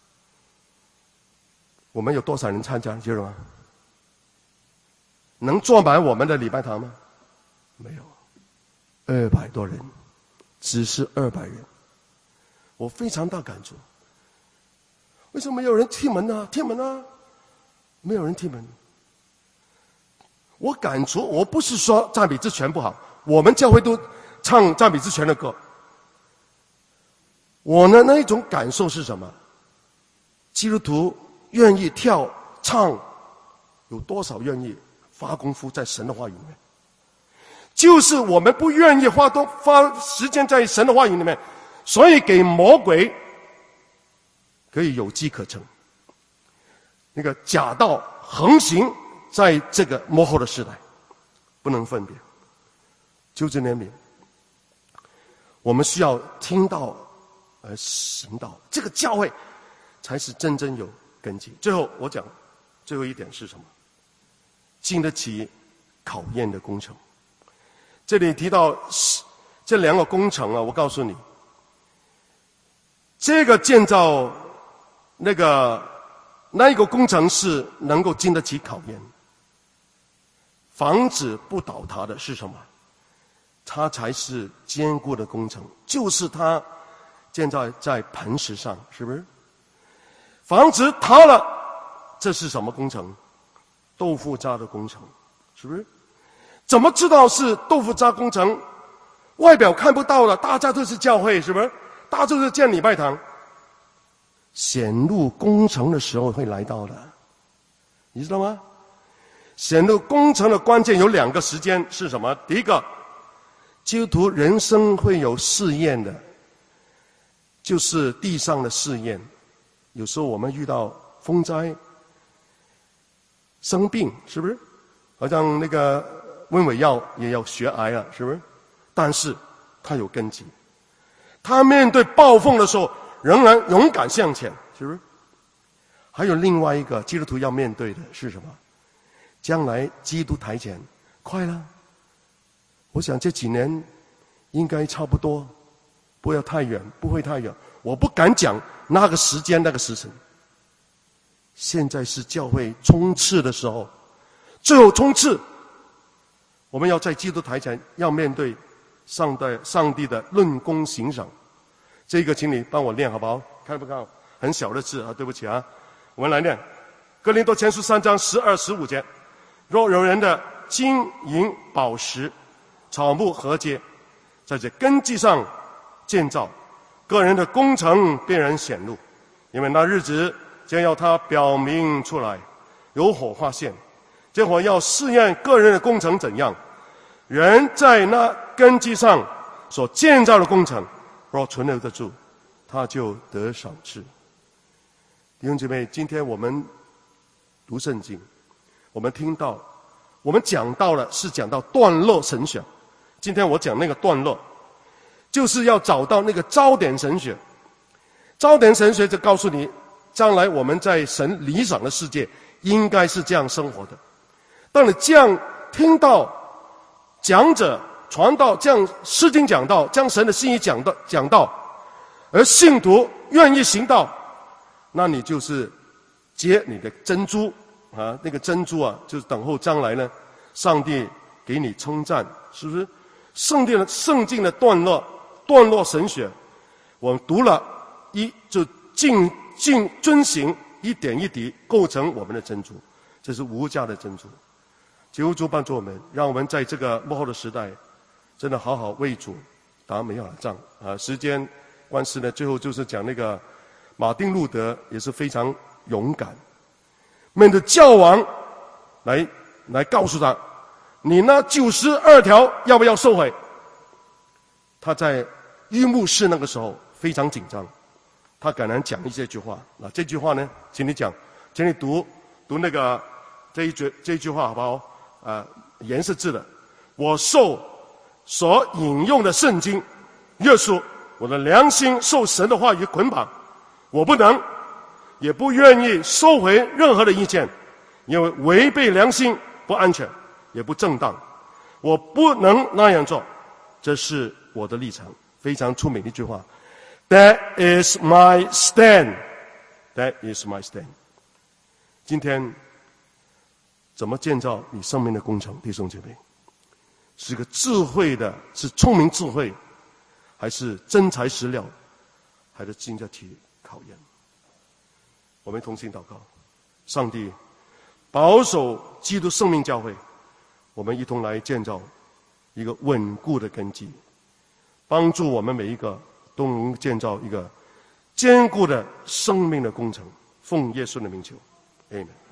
我们有多少人参加？记得吗？能坐满我们的礼拜堂吗？没有，二百多人，只是二百人。我非常大感触。为什么没有人踢门呢？踢门啊！没有人踢门。我感触，我不是说赞美之泉不好，我们教会都唱赞美之泉的歌。我呢那一种感受是什么？基督徒愿意跳唱，有多少愿意花功夫在神的话语里面？就是我们不愿意花多花时间在神的话语里面，所以给魔鬼可以有机可乘。那个假道横行在这个末后的时代，不能分别。求主怜悯，我们需要听道而行道，这个教会才是真正有根基。最后我讲最后一点是什么？经得起考验的工程。这里提到这两个工程啊，我告诉你，这个建造那个那一个工程是能够经得起考验，防止不倒塌的是什么？它才是坚固的工程，就是它建造在磐石上，是不是？防止塌了，这是什么工程？豆腐渣的工程，是不是？怎么知道是豆腐渣工程？外表看不到了，大家都是教会，是不是？大家都是建礼拜堂。显露工程的时候会来到的，你知道吗？显露工程的关键有两个时间是什么？第一个，基督徒人生会有试验的，就是地上的试验。有时候我们遇到风灾、生病，是不是？好像那个温伟耀也要学癌了，是不是？但是他有根基，他面对暴风的时候仍然勇敢向前，是不是？还有另外一个基督徒要面对的是什么？将来基督台前快了，我想这几年应该差不多，不要太远，不会太远。我不敢讲那个时间那个时辰。现在是教会冲刺的时候，最后冲刺，我们要在基督台前要面对上帝上帝的论功行赏。这个请你帮我念好不好？看不看？很小的字啊，对不起啊。我们来念哥林多前书三章十二十五节：若有人的金银宝石、草木禾秸，在这根基上建造，个人的工程必然显露，因为那日子将要他表明出来，有火化现，这火要试验个人的工程怎样。人在那根基上所建造的工程，若存留得住，他就得赏赐。弟兄姐妹，今天我们读圣经，我们听到，我们讲到了是讲到段落神学。今天我讲那个段落，就是要找到那个焦点神学。焦点神学就告诉你，将来我们在神理想的世界应该是这样生活的。当你这样听到讲者传道，这样诗经讲道，将神的心意讲到讲到， 而信徒愿意行道，那你就是接你的珍珠啊，那个珍珠啊，就是等候将来呢，上帝给你称赞，是不是？圣经的圣经的段落段落神学，我们读了一就尽尽遵行，一点一滴构成我们的珍珠，这是无价的珍珠。求主帮助我们，让我们在这个末后的时代，真的好好为主打美好的仗啊！时间关系呢，最后就是讲那个马丁路德也是非常勇敢，面对教王来来告诉他，你那九十二条要不要收回？他在玉木市那个时候非常紧张，他敢然讲一这句话。那这句话呢，请你讲，请你读读那个这一句这一句话好不好？啊，颜色字的，我受所引用的圣经约束，我的良心受神的话语捆绑，我不能，也不愿意收回任何的意见，因为违背良心不安全，也不正当，我不能那样做，这是我的立场。非常出名的一句话 ，That is my stand. That is my stand. 今天怎么建造你生命的工程，弟兄姐妹？是个智慧的，是聪明智慧，还是真材实料，还是经得起考验？我们同心祷告，上帝保守基督生命教会，我们一同来建造一个稳固的根基，帮助我们每一个都能建造一个坚固的生命的工程。奉耶稣的名求 ，Amen。